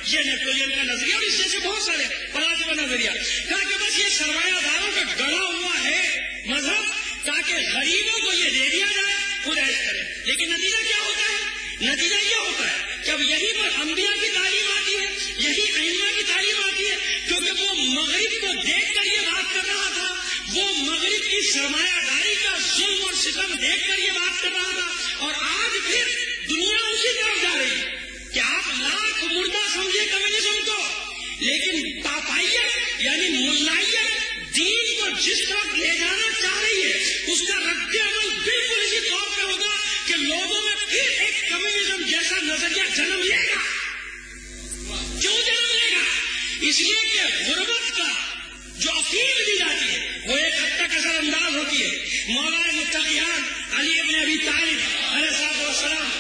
یہ نیپولین کا نظریہ اور اس جیسے بہت سارے فلاسفہ نظریہ، کہا کہ بس یہ سرمایہ داروں کا گڑا ہوا ہے مذہب تاکہ غریبوں کو یہ دے دیا جائے خود عیش کرے. لیکن نتیجہ کیا ہوتا ہے؟ نتیجہ یہ ہوتا ہے کہ اب یہی پر انبیاء کی تعلیم آتی ہے، یہی ائمہ کی تعلیم آتی ہے، کیونکہ وہ مغرب کو دیکھ کر یہ بات کر رہا تھا، وہ مغرب کی سرمایہ داری کا ظلم اور ستم دیکھ کر یہ بات کر رہا تھا. اور آج پھر دنیا اسی طرف جا رہی ہے کہ آپ لاکھ مردہ سمجھے کمیونزم کو، لیکن پاپائیت یعنی ملائیت دین کو جس طرف لے جانا چاہ رہی ہے اس کا رد عمل بالکل اسی طور پہ ہوگا کہ لوگوں میں پھر ایک کمیونزم جیسا نظریہ جنم لے گا. کیوں جنم لے گا؟ اس لیے کہ غربت کا جو افیم دی جاتی ہے وہ ایک حد تک اثر انداز ہوتی ہے. مولا متقیان علی ابن ابی طالب علیہ الصلوۃ والسلام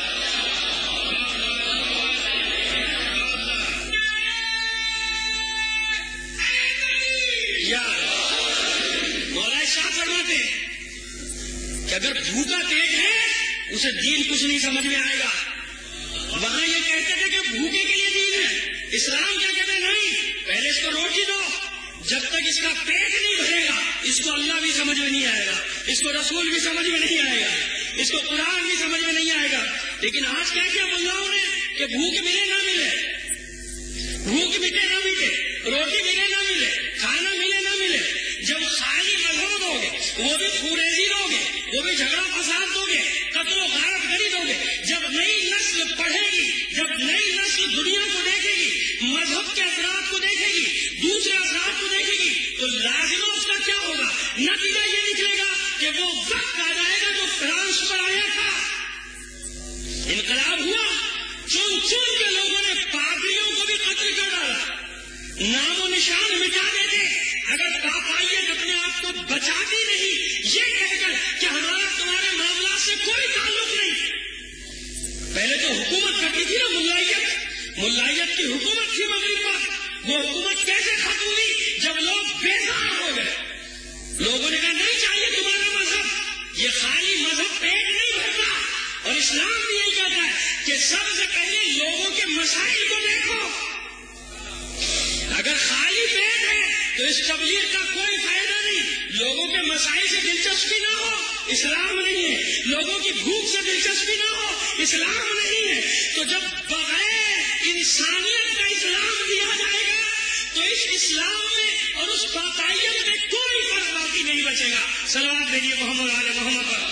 یا مولا شاہ فرماتے ہیں کہ اگر بھوکا پیٹ ہے اسے دین کچھ نہیں سمجھ میں آئے گا. وہاں یہ کہتے تھے کہ بھوکے کے لیے دین ہے، اسلام کیا کہتے ہیں؟ نہیں، پہلے اس کو روٹی دو، جب تک اس کا پیٹ نہیں بھرے گا اس کو اللہ بھی سمجھ میں نہیں آئے گا، اس کو رسول بھی سمجھ میں نہیں آئے گا، اس کو قرآن بھی سمجھ میں نہیں آئے گا. لیکن آج کیا کیا ملاؤں نے کہ بھوک ملے نہ ملے، بھوک مٹے نہ مٹے، روٹی ملے نہ ملے، کھانا ملے نہ ملے، جب خالی مذہب دو گے وہ بھی خوریزی دو گے، وہ بھی جھگڑا فساد دو گے، قتل و غارت گری دو گے، جب نئی نسل پڑھے گی، جب نئی نسل دنیا کو دیکھے گی، مذہب کے اثرات کو دیکھے گی، دوسرے اثرات کو دیکھے گی، تو لازمہ اس کا کیا ہوگا؟ نتیجہ یہ نکلے گا کہ وہ وقت آ جائے گا جو فرانس پر آیا تھا، انقلاب ہوا، چن چن کے لوگوں نے پادریوں کو بھی قتل کر ڈالا، نام و نشان مٹا دیتے اگر پاپائیت اپنے آپ کو بچاتی نہیں یہ کہہ کر کہ ہمارا تمہارے معاملات سے کوئی تعلق نہیں. پہلے تو حکومت کرتی تھی نا ملائیت کی حکومت تھی مغرب پر. وہ حکومت کیسے ختم ہوئی؟ جب لوگ بیزار ہو گئے، لوگوں نے کہا نہیں چاہیے تمہارا مذہب، یہ خالی مذہب پیٹ نہیں بھرتا. اور اسلام بھی یہی کہتا ہے کہ سب سے پہلے لوگوں کے مسائل کو دیکھو. اگر خالی پیٹ ہے تو اس تبلیغ کا کوئی فائدہ نہیں. لوگوں کے مسائل سے دلچسپی نہ ہو، اسلام نہیں ہے. لوگوں کی بھوک سے دلچسپی نہ ہو، اسلام نہیں ہے. تو جب بغیر انسانیت کا اسلام دیا جائے گا تو اس اسلام میں اور اس باقائیت میں کوئی فرق باقی نہیں بچے گا. صلوات بھیجیے محمد علی محمد پر.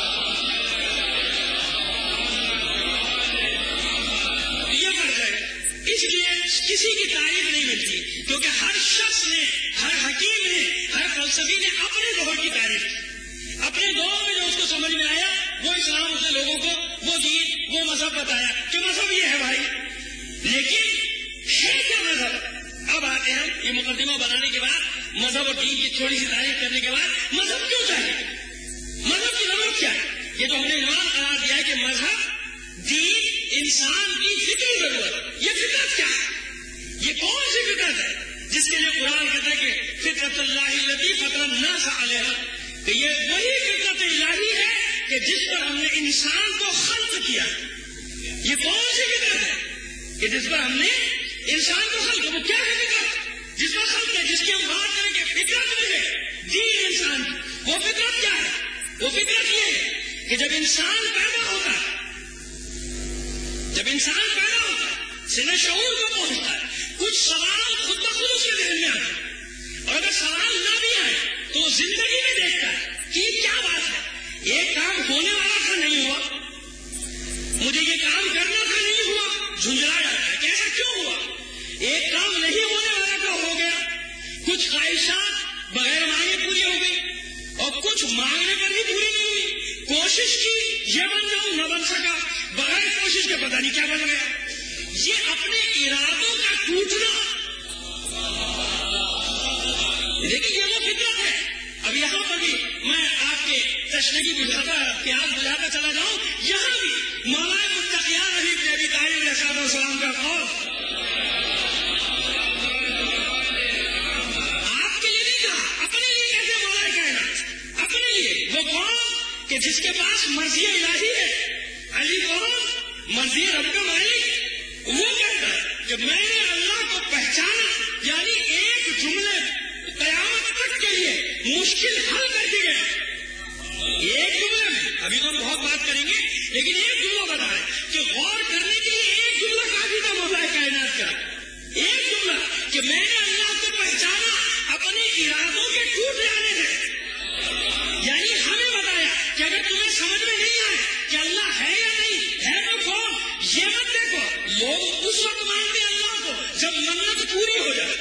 اس لیے کسی کی تعریف نہیں ملتی کیونکہ ہر شخص نے، ہر حکیم نے، ہر فلسفی نے اپنے دور کی تعریف کی. اپنے دور میں جو اس کو سمجھ میں آیا وہ اسلام اس نے لوگوں کو وہ دین وہ مذہب بتایا کہ مذہب یہ ہے بھائی. لیکن ہے کیا مذہب؟ اب آتے ہیں یہ مقدمہ بنانے کے بعد مذہب اور دین کی تھوڑی سی تعریف کرنے کے بعد مذہب کیوں چاہیے، مذہب کی ضرورت کیا ہے. یہ تو ہم نے عنوان قرار دیا ہے کہ مذہب دین انسان کی فکری ضرورت. یہ فطرت کیا ہے؟ یہ کون سی فطرت ہے جس کے لیے قرآن کہتا ہے کہ فطرت اللہ التی فطر الناس علیہا، کہ یہ وہی فطرت الہی ہے کہ جس پر ہم نے انسان کو خلق کیا. یہ کون سی فطرت ہے کہ جس پر ہم نے انسان کو خلق؟ وہ کیا ہے فطرت جس پر خلق ہے، جس کی ہم بات کریں کہ فطرت میں ہے دین انسان کی. وہ فطرت کیا ہے؟ وہ فطرت یہ ہے کہ جب انسان پیدا ہوتا ہے، جب انسان پیدا ہوتا ہے سن شعور کو پہنچتا ہے، کچھ سوال خود بخود اس کے ذہن میں آتے ہیں، اور اگر سوال نہ بھی آئے تو وہ زندگی میں دیکھتا ہے کہ کیا بات ہے، ایک کام ہونے والا تھا نہیں ہوا، مجھے یہ کام کرنا تھا نہیں ہوا، جھنجھلا جاتا ہے کہ ایسا کیوں ہوا. ایک کام نہیں ہونے والا تھا ہو گیا. کچھ خواہشات بغیر مانگے پوری ہو گئی اور کچھ مانگنے پر بھی پوری نہیں ہوئی. کوشش کی یہ بن جاؤں نہ بن سکا، بغیر کوشش کے پتہ نہیں کیا بن گیا. یہ اپنے ارادوں کا ٹوٹنا، لیکن یہ وہ فطرت ہے. اب یہاں پر بھی میں آپ کے تشنگی بجھاتا پیاس بجھاتا چلا جاؤں، یہاں بھی مولا متقیان علی ابن ابی طالب علیہ السلام کا قول آپ کے لیے نہیں کہا، اپنے لیے کہتے مولا کائنات، اپنے لیے. وہ کون کہ جس کے پاس مرضی الہی ہے. علی کون؟ مرضی رب کا مالک. وہ کہتا ہے کہ میں نے پہچانا، یعنی ایک جملے قیامت تک کے لیے مشکل حل کر دی گئے. ایک جملے میں ابھی تو ہم بہت بات کریں گے، لیکن ایک جملہ بتا رہے کہ غور کرنے کے لیے ایک جملہ کافی تھا مولا کائنات کا. ایک جملہ کہ میں نے اللہ کو پہچانا اپنے ارادوں کے ٹوٹ جانے سے. یعنی ہمیں بتایا کہ اگر تمہیں سمجھ میں نہیں آئے کہ اللہ ہے یا نہیں ہے تو کون، یہ مت دیکھو. لوگ اس وقت مانتے ہیں اللہ کو جب منت پوری ہو جائے.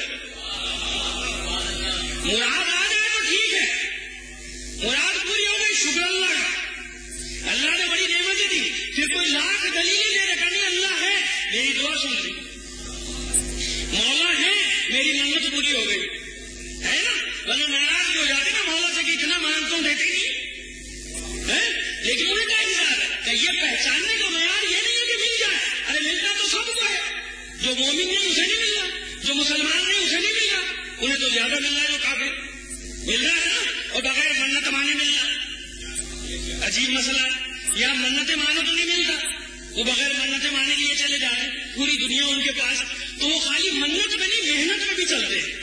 مراد آ جائے تو ٹھیک ہے، مراد پوری ہو گئی شکر اللہ کا. اللہ نے بڑی نعمتیں دی، پھر کوئی لاکھ دلیلیں دے رکھا نہیں اللہ ہے میری دعا سن لی، مولا ہے میری منت پوری ہو گئی، ہے نا. ورنہ ناراض ہو جاتے نا مولا سے کہ اتنا مانگتا ہوں دیتے نہیں ہے. لیکن انہیں کیا خیال ہے کہ یہ پہچاننے کا معیار یہ نہیں ہے کہ مل جائے. ارے ملتا تو سب کو ہے، جو مومن نہیں اسے نہیں مل رہا، جو مسلمان نہیں اسے نہیں مل رہا. انہیں تو زیادہ مل رہا ہے جو کافر مل رہا ہے نا، اور بغیر منت مانے مل رہا. عجیب مسئلہ. یا منتیں مانو تو نہیں ملتا، وہ بغیر منتیں مانے لیے چلے جا رہے ہیں، پوری دنیا ان کے پاس. تو وہ خالی منت میں نہیں محنت میں بھی چلتے ہیں.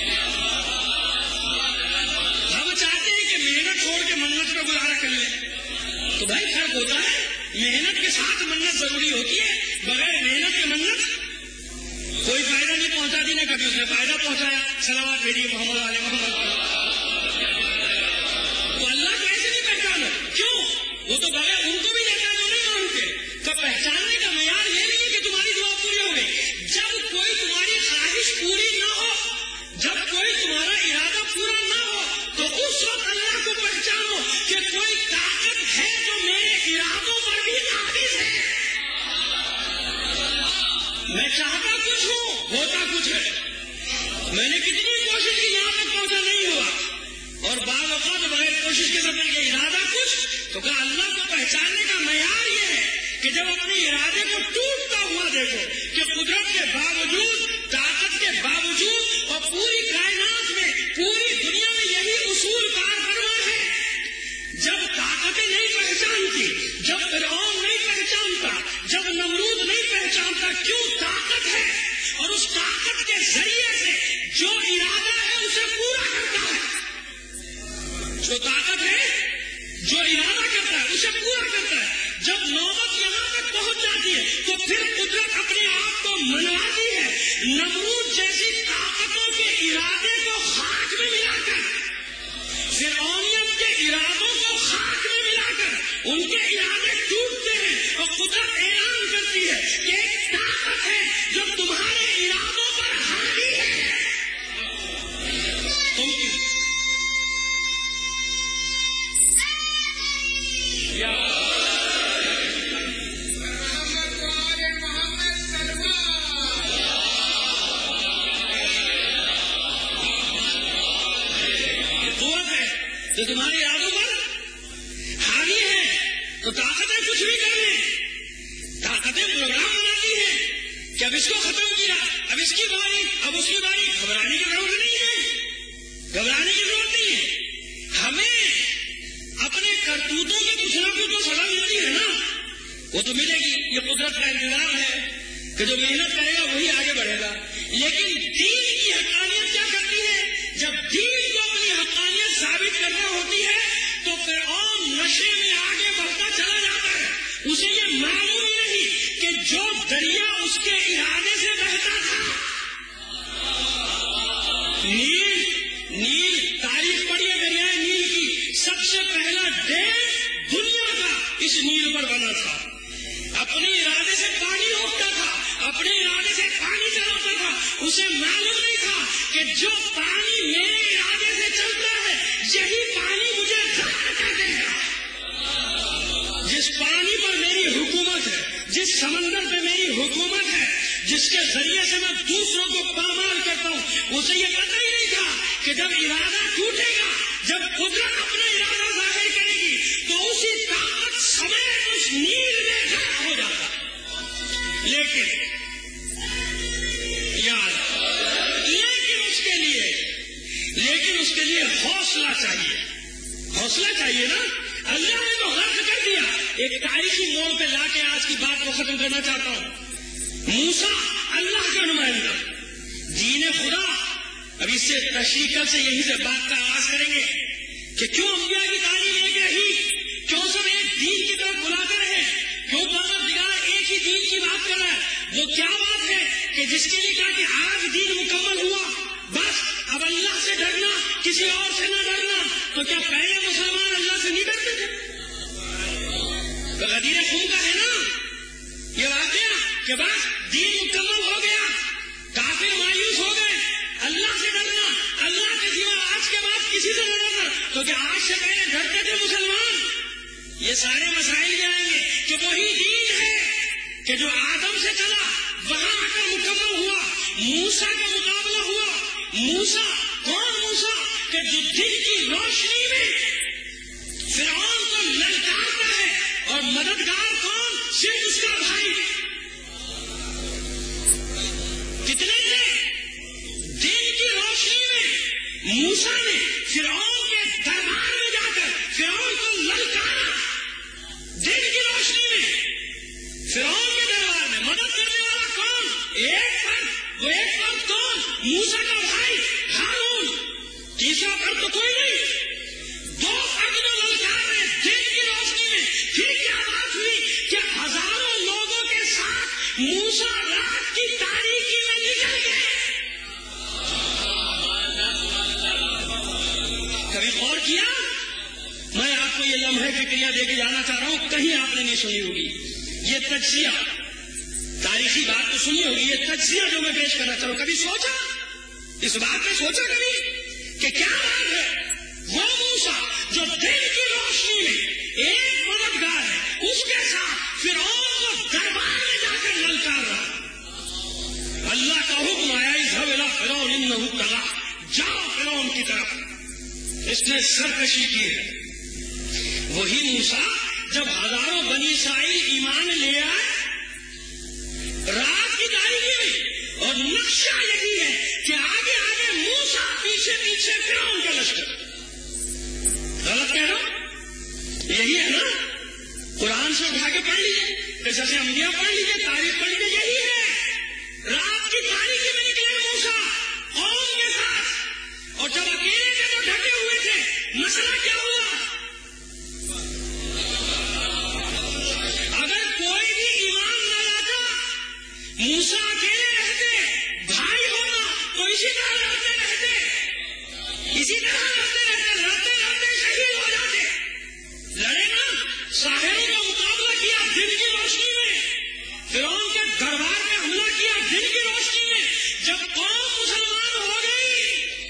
ہم چاہتے ہیں کہ محنت چھوڑ کے منت پہ گزارا کر لیں. تو بھائی فرق ہوتا ہے، محنت کے ساتھ منت ضروری ہوتی ہے، بغیر محنت کے منت کوئی فائدہ نہیں پہنچاتی. نہ کبھی اس نے فائدہ پہنچایا. صلوات بھیجیے محمد علیہ محمد. تو اللہ کو ایسے نہیں پہچانو. کیوں؟ وہ تو بغیر ان کو بھی دیتا جو نہیں مانتے. تو پہچاننے کا معیار یہ نہیں کہ تمہاری دعا پوری ہو گئی. جب کوئی تمہاری خواہش پوری نہ ہو، جب کوئی تمہارا ارادہ پورا نہ ہو، تو اس وقت اللہ کو پہچانو کہ کوئی طاقت ہے جو میرے ارادوں پر بھی قابض ہے. میں چاہتا کچھ ہوں، ہوتا کچھ ہے. میں نے کتنی کوشش کی یہاں تک پہنچا نہیں ہوا، اور بعض اوقات بغیر کوشش کے سب کے ارادہ کچھ. تو کہا اللہ کو پہچاننے کا معیار یہ ہے کہ جب اپنے ارادے کو ٹوٹتا ہوا دیکھو کہ قدرت کے باوجود، طاقت کے باوجود، اور پوری کائنات میں، پوری دنیا میں یہی اصول کار فرما ہے. جب طاقتیں نہیں پہچانتی، جب فرعون نہیں پہچانتا، جب نمرود نہیں پہچانتا کیوں طاقت ہے، اور اس طاقت کے ذریعے سے جو ارادہ ہے اسے پورا کرتا ہے. جو طاقت ہے جو ارادہ کرتا ہے اسے پورا کرتا ہے. جب نوبت یہاں تک پہنچ جاتی ہے تو پھر قدرت اپنے آپ کو منواتی ہے. نمرود جیسی طاقتوں کے ارادے کو خاک میں ملا کر، فرعونیت کے ارادوں کو خاک میں ملا کر ان کے ارادے ٹوٹتے ہیں، اور قدرت اعلان کرتی ہے کہ ایک طاقت ہے جو تمہارے ارادوں پر حاوی ہے. تم جو تمہاری ارادوں پر حاوی ہے. تو طاقتیں کچھ بھی کر لیں، طاقتیں پروگرام بناتی ہیں کہ اب اس کو ختم کیا، اب اس کی باری، اب اس کی باری. گھبرانے کی ضرورت نہیں ہے، گھبرانے کی ضرورت نہیں ہے. ہمیں اپنے کرتوتوں میں کچھ نہ کچھ تو سزا ملتی ہے نا، وہ تو ملے گی. یہ قدرت کا انتظام ہے کہ جو محنت کرے گا وہی آگے بڑھے گا. لیکن دین کی حقانیت کیا کرتی ہے؟ جب دین کو اپنی حقانیت ثابت کرنا ہوتی ہے تو فرعون نشے میں آگے بڑھتا چلا جاتا ہے. اسے یہ معلوم نہیں کہ جو دریا اس کے ارادے سے بہتا تھا، نیل تاریخ پڑھیے دریائے نیل کی، سب سے پہلا ڈیم دنیا کا اس نیل پر بنا تھا. اپنے ارادے سے پانی روکتا تھا، اپنے ارادے سے پانی چلاتا تھا. اسے معلوم نہیں تھا کہ جو پانی میرے ارادے سے چلتا ہے یہی پانی مجھے ظاہر کر دے گا. جس پانی پر میری حکومت ہے، جس سمندر پہ میری حکومت ہے، جس کے ذریعے سے میں دوسروں کو پامال کرتا ہوں، اسے یہ پتہ ہی نہیں تھا کہ جب ارادہ ٹوٹے گا، جب قدرت اپنا ارادہ ظاہر کرے گی تو اسی طاقت سمیت اس نیل میں غرق ہو جاتا. لیکن اس کے لیے حوصلہ چاہیے. حوصلہ چاہیے نا. اللہ نے تو غرق کر دیا. ایک تاریخی موڑ پہ لا کے آج کی بات کو ختم کرنا چاہتا ہوں. موسیٰ اللہ کا نمائندہ، اس سے تشریح سے یہی سے بات کا آغاز کریں گے کہ کیوں انبیاء کی تعلیم ایک رہی، کیوں سب ایک دین کی طرف بلاتے رہے، کیوں پروردگار ایک ہی دین کی بات کر رہا ہے؟ وہ کیا بات ہے کہ جس کے لیے کہا کہ آج دین مکمل ہوا، بس اب اللہ سے ڈرنا، کسی اور سے نہ ڈرنا؟ تو کیا پہلے مسلمان اللہ سے نہیں ڈرتے تھے؟ تو غدیر خون کا ہے نا یہ واقعہ کہ بس دین مکمل ہو گیا، کافر مایوس ہو گئے، اللہ سے ڈرنا، اللہ کے سوا آج کے بعد کسی سے نہ ڈرنا۔ تو کیا آج سے پہلے ڈرتے تھے مسلمان؟ یہ سارے مسائل بھی آئیں گے کہ وہی دین ہے کہ جو آدم سے چلا وہاں آ کر مکمل ہوا، موسیٰ کا مقابلہ ہوا۔ موسیٰ کون؟ موسیٰ کہ جو دن کی روشنی میں فرعون کو للکارتا ہے، اور مددگار کون؟ صرف اس کا بھائی۔ کتنے تھے؟ دن کی روشنی میں موسیٰ نے فرعون کے دربار میں جا کر فرعون کو للکارا، دن کی روشنی میں فرعون کے دربار میں۔ مدد کرنے والا کون؟ ایک فرد، وہ ایک فرد کون؟ موسیٰ کا بھائی ہارون۔ تیسرا فرد تو کوئی نہیں، دو فرد جو للکار رہے دن کی روشنی میں۔ پھر کیا بات ہوئی کہ ہزاروں لوگوں کے ساتھ موسیٰ رات کی تاریکی میں نکل گئے۔ کبھی غور کیا؟ میں آپ کو یہ لمحے فکریہ دے کے جانا چاہ رہا ہوں، کہیں آپ نے نہیں سنی ہوگی یہ تجزیہ، تاریخی بات تو سنی ہوگی، یہ تجزیہ جو میں پیش کرنا چاہ رہا ہوں، کبھی سوچا اس بات میں؟ سوچا کبھی کہ کیا بات ہے؟ وہ موسیٰ جو دن کی روشنی میں ایک مددگار ہے، اس کے ساتھ فرعون کو دربار میں جا کر للکار رہا۔ اللہ کا حکم آیا اذهب الى فرعون انه طغى، جاؤ فرعون کی طرف، اس نے سرکشی کی ہے۔ وہی موسیٰ جب ہزاروں بنی اسرائیل ایمان لے آئے رات کی تاریکی میں، اور نقشہ یہی ہے کہ آگے آگے موسیٰ، پیچھے پیچھے فرعون کا لشکر۔ غلط کہہ رہا ہوں؟ یہی ہے نا؟ قرآن سے اٹھا کے پڑھ لیجیے، قصص انبیاء پڑھ لیجیے، تاریخ پڑھ لیجیے، یہی ہے۔ رات کی تاریکی میں نکلے موسیٰ قوم کے ساتھ، اور جب اکیلے تھے تو ڈھکے ہوئے تھے۔ مسئلہ کیا ہوا؟ اگر کوئی بھی ایمان نہ لاتا، موسیٰ اکیلے رہتے، بھائی ہونا تو اسی طرح لڑتے رہتے، اسی طرح لڑتے رہتے، لڑتے لڑتے شہید ہو جاتے۔ لڑے نا، ساحروں کا مقابلہ کیا دن کی روشنی میں، فرعون کے دربار میں حملہ کیا دن کی روشنی میں۔ جب قوم مسلمان ہو گئی،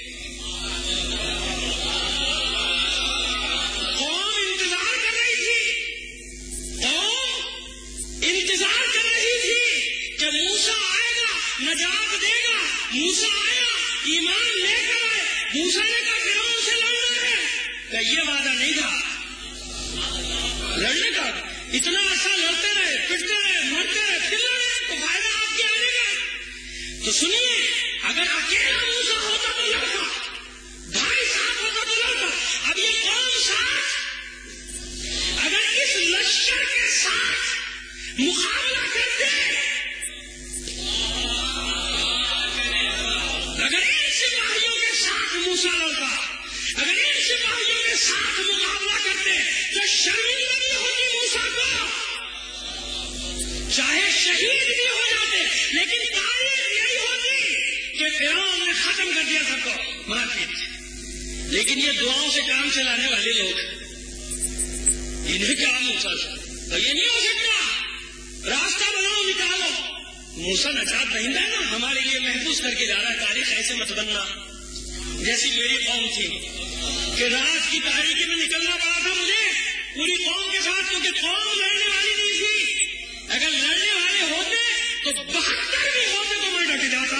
قوم انتظار کر رہی تھی، قوم انتظار کر رہی تھی کہ موسیٰ آئے گا، نجات دے گا۔ موسیٰ آیا، ایمان لے کر آئے۔ موسیٰ نے کہا فرعون سے لڑنا ہے، کہ یہ وعدہ نہیں تھا لڑنے کا، اتنا عرصہ لڑتے رہے، پٹتے رہے، مرتے رہے، پھر لڑے تو فائدہ آپ کے آنے کا۔ تو سنیے، اگر اکیلا موسیٰ ہوتا تو لڑتا، بھائی ساتھ ہوتا تو لڑتا، اب یہ قوم ساتھ، اگر اس لشکر کے ساتھ مقابلہ کرتے، اگر ان سپاہیوں کے ساتھ موسیٰ لڑتا، اگر ان سپاہیوں کے ساتھ مقابلہ کرتے تو شرمندگی ہوتی موسیٰ کو، چاہے شہید بھی ہو جاتے، لیکن تاریخ یہی ہوتی کہ فرعون نے ختم کر دیا سب کو، مار پیٹ۔ لیکن یہ دعاؤں سے کام چلانے والے لوگ، انہیں کیا موسیٰ سے، تو یہ نہیں ہو سکتا، راستہ بناؤ، نکالو۔ موسیٰ نجات دہندہ ہے نا، ہمارے لیے محفوظ کر کے جا رہا ہے۔ تاریخ ایسے مت بننا جیسی میری قوم تھی کہ رات کی تاریکی میں نکلنا پڑا تھا مجھے پوری قوم کے ساتھ، کیونکہ قوم لڑنے والی نہیں تھی۔ اگر لڑنے والے ہوتے تو 72 بھی ہوتے تو میں ڈٹ جاتا۔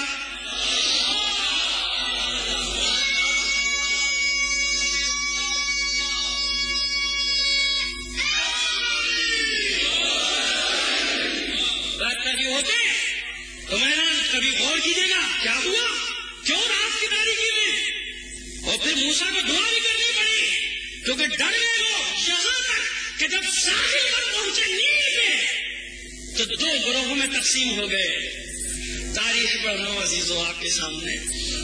ہوتے تو میں کبھی غور کیجیے گا کیا ہوا، کیوں رات کی تاریکی میں، اور پھر موسیٰ کو دعا بھی کرنی پڑی، کیونکہ ڈر گئے لوگ یہاں تک کہ جب ساحل پر پہنچے نیل میں تو 2 گروہوں میں تقسیم ہو گئے۔ تاریخ پڑھنا عزیزو آپ کے سامنے،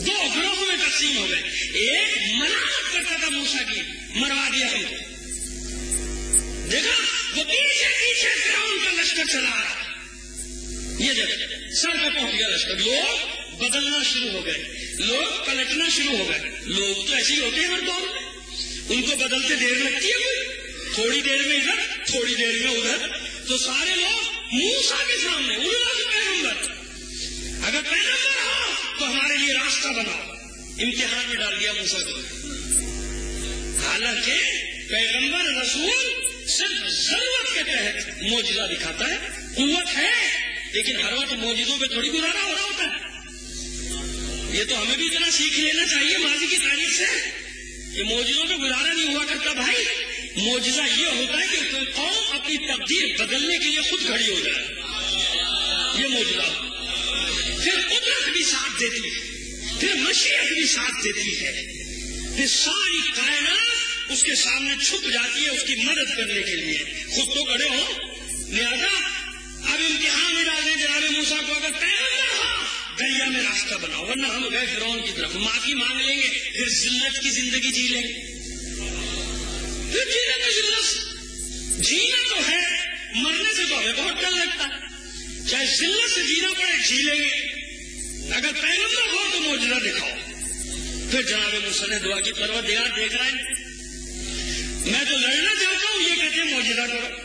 دو گروہوں میں تقسیم ہو گئے. ایک ملامت کرتا تھا موسیٰ کی، مروا دیا ہم کو. دیکھا وہ پیچھے پیچھے فرعون کا لشکر چلا آ رہا، یہ دیکھ سر پہ پہنچ گیا لشکر. لوگ بدلنا شروع ہو گئے، لوگ پلٹنا شروع ہو گئے. لوگ تو ایسے ہی ہوتے ہیں ہر دور میں، ان کو بدلتے دیر لگتی ہے، کوئی تھوڑی دیر میں ادھر تھوڑی دیر میں ادھر. تو سارے لوگ موسیٰ کے سامنے پیغمبر، اگر پیغمبر ہو تو ہمارے لیے راستہ بناؤ. امتحان میں ڈال دیا موسیٰ کو. حالانکہ پیغمبر رسول صرف ضرورت کے تحت معجزہ دکھاتا ہے، قوت ہے، لیکن ہر وقت معجزوں پہ تھوڑی گزارا ہو رہا ہوتا ہے. یہ تو ہمیں بھی اتنا سیکھ لینا چاہیے ماضی کی تاریخ سے کہ معجزوں پہ گزارا نہیں ہوا کرتا. بھائی معجزہ یہ ہوتا ہے کہ قوم اپنی تقدیر بدلنے کے لیے خود کھڑی ہو جائے، یہ معجزہ. پھر قدرت بھی ساتھ دیتی ہے، پھر مشیت بھی ساتھ دیتی ہے، پھر ساری کائنات اس کے سامنے چھپ جاتی ہے اس کی مدد کرنے کے لیے. خود تو کھڑے ہو. لہذا اب امتحان میں ڈالیں جناب موسیٰ کو، اگر پیغمبر ہو دریا میں راستہ بناؤ، ورنہ ہم گئے فرعون کی طرف. معافی مانگ لیں گے، پھر ذلت کی زندگی جی لیں گے. پھر جینے تو ذلت جینا تو ہے، مرنے سے تو ہمیں بہت ڈر لگتا ہے. چاہے ذلت سے جینا پڑے جی لیں گے. اگر پیغمبر ہو تو معجزہ دکھاؤ. پھر جناب موسیٰ نے دعا کی، پروردگار دیکھ رہا ہے میں تو لڑنا چاہتا ہوں، یہ کہتے ہیں معجزہ کرو.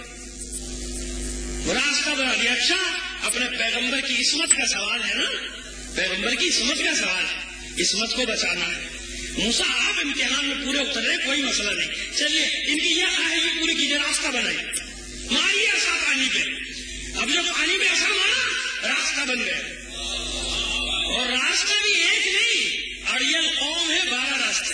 راستہ بنا دیا. اچھا اپنے پیغمبر کی عصمت کا سوال ہے نا، پیغمبر کی عصمت کا سوال ہے، عصمت کو بچانا ہے. موسیٰ آپ امتحان میں پورے اتر رہے، کوئی مسئلہ نہیں. چلیے ان کی یہ خواہش پوری کیجیے، راستہ بنائیے، ماریے ایسا پانی پہ. اب جب پانی پہ اثر مارا راستہ بن گیا. اور راستہ بھی ایک نہیں، اڑیل قوم ہے، 12 راستے.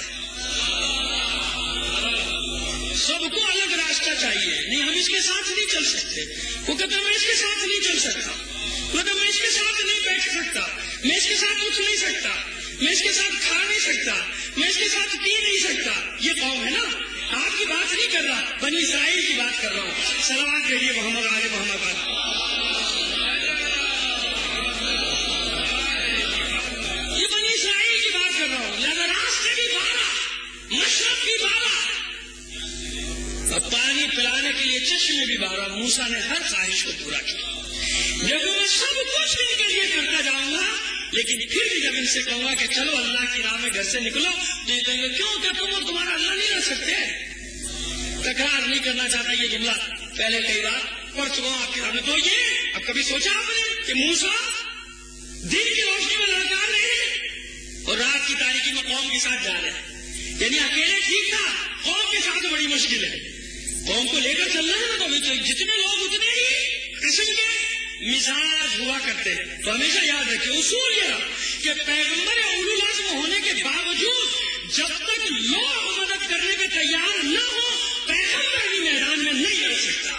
سب کو الگ راستہ چاہیے. نہیں ہم اس کے ساتھ نہیں چل سکتے. وہ کہتا میں اس کے ساتھ نہیں چل سکتا، وہ کہتا میں اس کے ساتھ نہیں بیٹھ سکتا، میں اس کے ساتھ اٹھ نہیں سکتا، میں اس کے ساتھ کھا نہیں سکتا، میں اس کے ساتھ پی نہیں سکتا. یہ قوم ہے نا. آپ کی بات نہیں کر رہا، بنی اسرائیل کی بات کر رہا ہوں. صلوات کے لیے محمد آل محمد. یہ بنی اسرائیل کی بات کر رہا ہوں. لہذا راستے بھی 12، مشرق بھی 12، اور پانی پلانے کے لیے چشمے بھی 12. موسیٰ نے ہر خواہش کو پورا کیا. جب میں سب کچھ ان کے لیے کرتا جاؤں گا، لیکن پھر بھی جب ان سے کہوں گا کہ چلو اللہ کی راہ میں گھر سے نکلو، تو یہ کہیں گے کیوں کہ تم اور تمہارا اللہ نہیں رہ سکتے. تکرار نہیں کرنا چاہتا یہ جملہ، پہلے کئی بار پڑھ چکا ہوں آپ کے سامنے. تو یہ اب کبھی سوچا آپ نے کہ موسیٰ دن کی روشنی میں للکار رہے ہیں اور رات کی تاریکی میں قوم کے ساتھ جا رہے ہیں. یعنی اکیلے ٹھیک تھا، قوم کے ساتھ بڑی مشکل ہے. قوم کو لے کر چلنا ہے نا، تو جتنے لوگ اتنے ہی قسم کے مزاج ہوا کرتے. تو ہمیشہ یاد رکھیں اصول یہ رہا کہ پیغمبر اولو العزم ہونے کے باوجود جب تک لوگ مدد کرنے کے تیار نہ ہو، پیغمبر بھی میدان میں نہیں لڑ سکتا.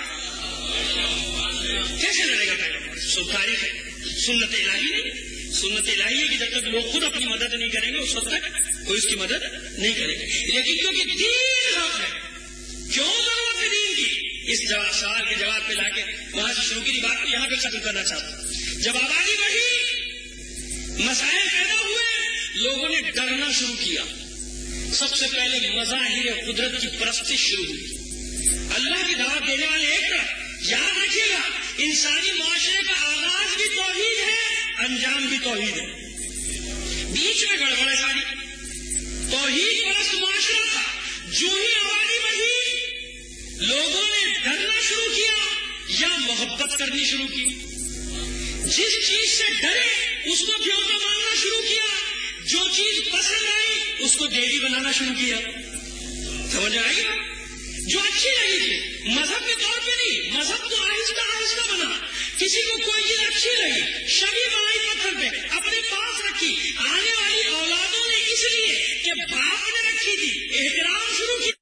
کیسے لڑے گا پیغمبر؟ سب تاریخ ہے، سنت الہی نہیں. سنت الہی ہے کہ جب تک لوگ خود اپنی مدد نہیں کریں گے اس وقت تک کوئی اس کی مدد نہیں کرے گا. لیکن کیونکہ دین حق ہے، کیوں ضرورت ہے دین کی؟ اس سوال کے جواب پہ لا کے وہاں سے شروع کی بات کو یہاں پہ ختم کرنا چاہتا ہوں. جب آبادی بڑھی، مسائل پیدا ہوئے، لوگوں نے ڈرنا شروع کیا. سب سے پہلے مظاہر قدرت کی پرستش شروع ہوئی. اللہ کی دعوت دینے والے ایک طرف، یاد رکھیے گا انسانی معاشرے کا آغاز بھی توحید ہے، انجام بھی توحید ہے. بیچ میں گڑبڑ ہے ساری. توحید پرست معاشرہ تھا. جو ہی آبادی بڑھی، لوگوں نے ڈرنا شروع کیا یا محبت کرنی شروع کی. جس چیز سے ڈرے اس کو دیوتا ماننا شروع کیا، جو چیز پسند آئی اس کو دیوی بنانا شروع کیا. سمجھ آئے گا؟ جو اچھی لگی تھی مذہب کے طور پہ نہیں، مذہب تو آہستہ آہستہ بنا. کسی کو کوئی چیز اچھی لگی، شبیہ بنائی پتھر پہ، اپنے پاس رکھی. آنے والی اولادوں نے اس لیے کہ باپ نے رکھی تھی احترام شروع کیا.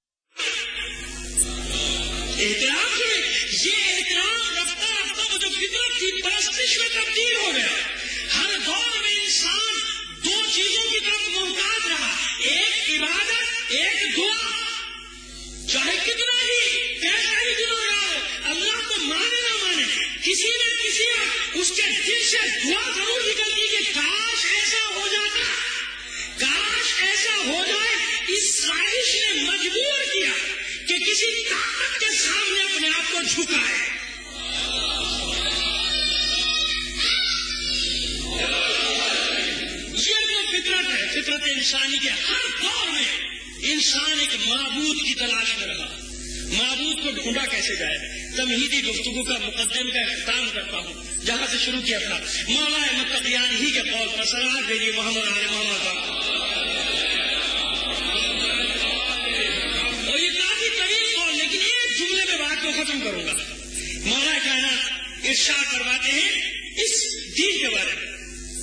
احترام شروع، یہ احترام رفتہ رفتہ وہ جو فطرت تھی پرستش میں تبدیل ہو گیا. ہر دور میں انسان دو چیزوں کی طرف محتاج رہا، ایک عبادت، ایک دعا. چاہے کتنا ہی کیسا ہی دن ہو رہا ہو، اللہ کو مانے نہ مانے، کسی نہ کسی وقت اس کے دل سے دعا ضرور نکلتی جھکائے. یہ جو فطرت ہے، فطرت انسانی کے ہر دور میں انسان ایک معبود کی تلاش میں رہا. معبود کو ڈھونڈا کیسے جائے؟ تمہیدی گفتگو کا مقدم کا اختتام کرتا ہوں جہاں سے شروع کیا تھا. مولا متقیان ہی کے قول پر صلوات بھیجیے محمد علی محمد کا. اور یہ کافی طویل قول، لیکن ایک جملے میں بات کو ختم کروں گا. مولا کائنات ارشاد فرماتے ہیں اس دین کے بارے میں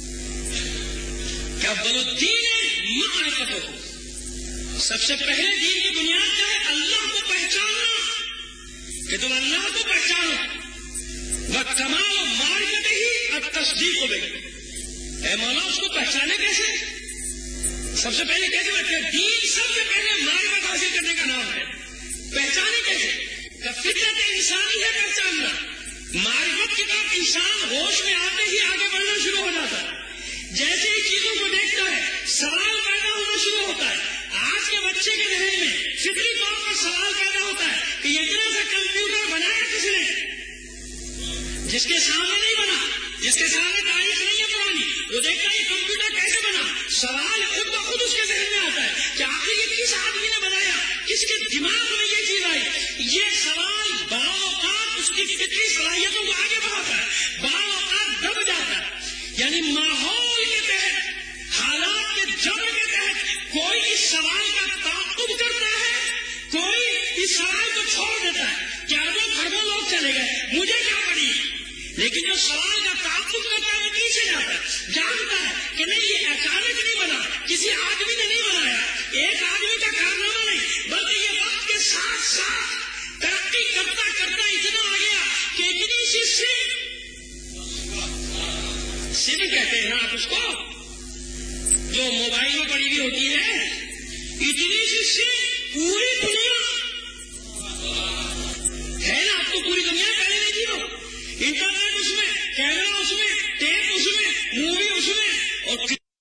کہ افضل الدین معرفت ہو. سب سے پہلے دین کی بنیاد کیا ہے؟ اللہ کو پہچاننا، کہ تم اللہ کو پہچانو. وَكَمَالُ مَعْرِفَتِهِ التَّصْدِيقُ بِهِ. اے مولا اس کو پہچانے کیسے؟ سب سے پہلے کیسے بچے؟ دین سب سے پہلے معرفت حاصل کرنے کا نام ہے. پہچانے کیسے؟ کہ فطرت انسانی ہے پہچاننا. معرفت کی طرف انسان ہوش میں آتے ہی آگے بڑھنا شروع ہو جاتا ہے. جیسے ہی چیزوں کو دیکھتا ہے سوال پیدا ہونا شروع ہوتا ہے. آج کے بچے کے ذہن میں فطری طور پر سوال پیدا ہوتا ہے کہ یہ اتنا سا کمپیوٹر بنایا کس نے؟ جس کے سامنے نہیں بنا، جس کے سامنے تاریخ نہیں ہے پرانی، وہ دیکھتا ہے یہ کمپیوٹر کیسے بنا. سوال خود بخود اس کے ذہن میں آتا ہے کہ آخر یہ کس آدمی نے بنایا، کس کے دماغ میں یہ چیز آئی. یہ سوال بعض اوقات اس کی فطری صلاحیتوں کو آگے بڑھاتا ہے، بعض اوقات دب جاتا ہے. یعنی ماحول کے تحت، حالات کے جبر کے تحت کوئی اس سوال کا تعاقب کرتا ہے، کوئی اس سوال کو چھوڑ دیتا ہے. کیا وہ کروڑوں لوگ چلے گئے، مجھے کیا پڑی. لیکن جو سوال کا تعاقب کرتا ہے وہ پیچھے جاتا ہے، جانتا ہے کہ نہیں یہ اچانک نہیں بنا، کسی آدمی نے نہیں بنایا، ایک آدمی کا کارنامہ نہیں، بلکہ یہ وقت کے ساتھ ساتھ ترقی کرتا کرتا اتنا آ گیا کہ اتنی سی سم کہتے ہیں آپ اس کو، جو موبائل میں پڑی ہوئی ہوتی ہے، اتنی سی سم پوری دنیا ہے نا. آپ کو پوری دنیا پہلے نہیں تھی. وہ انٹرنیٹ اس میں، کیمرہ اس میں، ٹیپ اس میں، مووی اس میں، اور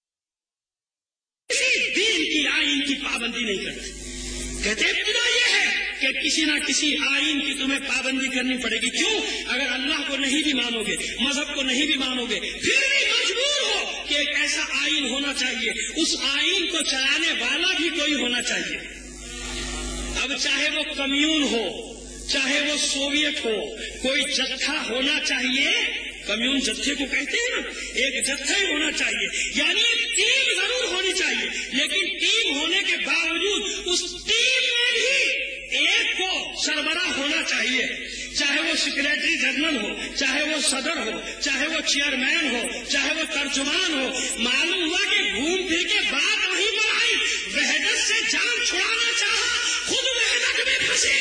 کسی دین کی آئین کی پابندی نہیں کرتے. کہتے ابتدا یہ ہے کہ کسی نہ کسی آئین کی تمہیں پابندی کرنی پڑے گی. کیوں؟ اگر اللہ کو نہیں بھی مانو گے، مذہب کو نہیں بھی مانو گے، پھر بھی مجبور ہو کہ ایک ایسا آئین ہونا چاہیے، اس آئین کو چلانے والا بھی کوئی ہونا چاہیے. اب چاہے وہ کمیون ہو، چاہے وہ سوویت ہو، کوئی جتھا ہونا چاہیے. کمیون جتھے کو کہتے ہیں نا، ایک جتھا ہی ہونا چاہیے. یعنی ایک ٹیم ضرور ہونی چاہیے، لیکن ٹیم ہونے کے باوجود اس ٹیم میں بھی ایک کو سربراہ ہونا چاہیے. چاہے وہ سیکریٹری جنرل ہو، چاہے وہ صدر ہو، چاہے وہ چیئرمین ہو، چاہے وہ ترجمان ہو. معلوم ہوا کہ گھوم پھر کے بات وہیں پر آئی، وحدت سے جان چھڑانا چاہا، خود وحدت میں پھنسے.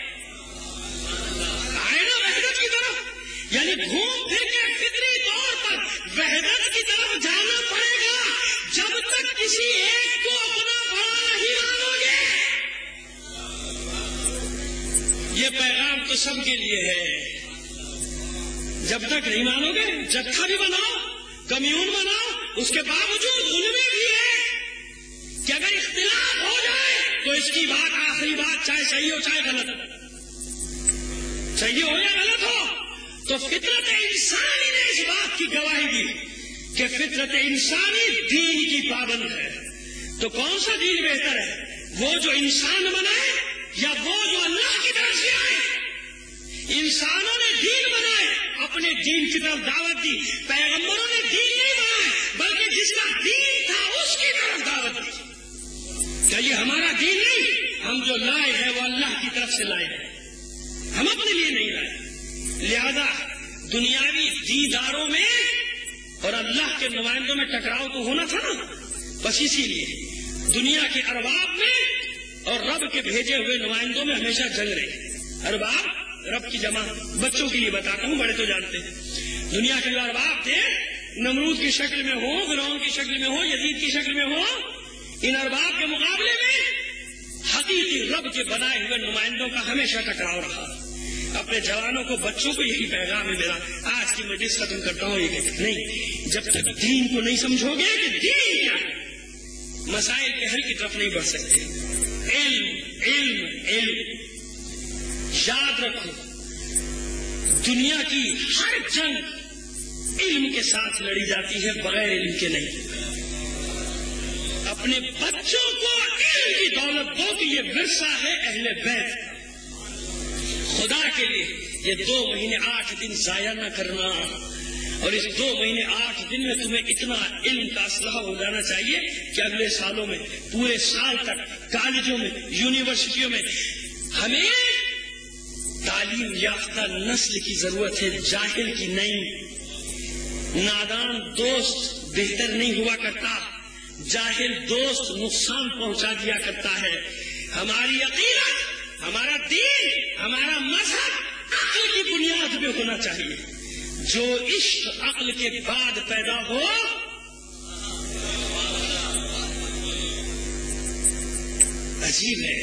آئے نا وحدت کی طرف، یعنی گھوم پھر کے فطری طور پر وحدت کی طرف جانا پڑے گا جب تک کسی ایک کو اپنا بڑا نہیں مانو گے. یہ پیغام تو سب کے لیے ہے. جب تک نہیں مانو گے، جتھا بھی بناؤ، کمیون بناؤ، اس کے باوجود ان میں بھی ہے کہ اگر اختلاف ہو جائے تو اس کی بات آخری بات چاہے صحیح ہو چاہے غلط ہو، صحیح ہو یا غلط ہو، تو فطرت انسانی نے اس بات کی گواہی دی کہ فطرت انسانی دین کی پابند ہے. تو کون سا دین بہتر ہے؟ وہ جو انسان بنائے یا وہ جو اللہ کی طرف سے آئے؟ انسانوں نے دین بنائے، اپنے دین کی طرف دعوت دی. پیغمبروں نے دین نہیں بنائے، بلکہ جس کا دین تھا اس کی طرف دعوت دی. کیا یہ ہمارا دین نہیں؟ ہم جو لائے ہیں وہ اللہ کی طرف سے لائے ہیں، ہم اپنے لیے نہیں لائے. لہذا دنیاوی دیداروں میں اور اللہ کے نمائندوں میں ٹکراؤ تو ہونا تھا نا. بس اسی لیے دنیا کے ارباب میں اور رب کے بھیجے ہوئے نمائندوں میں ہمیشہ جنگ رہی. ارباب رب کی جمع، بچوں کے لیے بتاتا ہوں، بڑے تو جانتے ہیں. دنیا کے جو ارباب تھے، نمرود کی شکل میں ہو، فرعون کی شکل میں ہو، یزید کی شکل میں ہو، ان ارباب کے مقابلے میں حقیقی رب کے بنائے ہوئے نمائندوں کا ہمیشہ ٹکراؤ رہا. اپنے جوانوں کو، بچوں کو یہی پیغام ہے میرا. آج کی مجلس ختم کرتا ہوں یہ کہ نہیں، جب تک دین کو نہیں سمجھو گے کہ دین کیا ہے، مسائل کے حل کی طرف نہیں بڑھ سکتے. علم علم علم. یاد رکھو دنیا کی ہر جنگ علم کے ساتھ لڑی جاتی ہے، بغیر علم کے نہیں۔ اپنے بچوں کو علم کی دولت دو کہ یہ ورثہ ہے اہل بیت۔ خدا کے لیے یہ 2 مہینے 8 دن ضائع نہ کرنا، اور اس 2 مہینے 8 دن میں تمہیں اتنا علم کا اسلحہ ہو جانا چاہیے کہ اگلے سالوں میں پورے سال تک کالجوں میں یونیورسٹیوں میں ہمیں تعلیم یافتہ نسل کی ضرورت ہے، جاہل کی نہیں۔ نادان دوست بہتر نہیں ہوا کرتا، جاہل دوست نقصان پہنچا دیا کرتا ہے۔ ہماری عقیدت، ہمارا دین، ہمارا مذہب عقل کی بنیاد پہ ہونا چاہیے۔ جو عشق عقل کے بعد پیدا ہو عجیب ہے،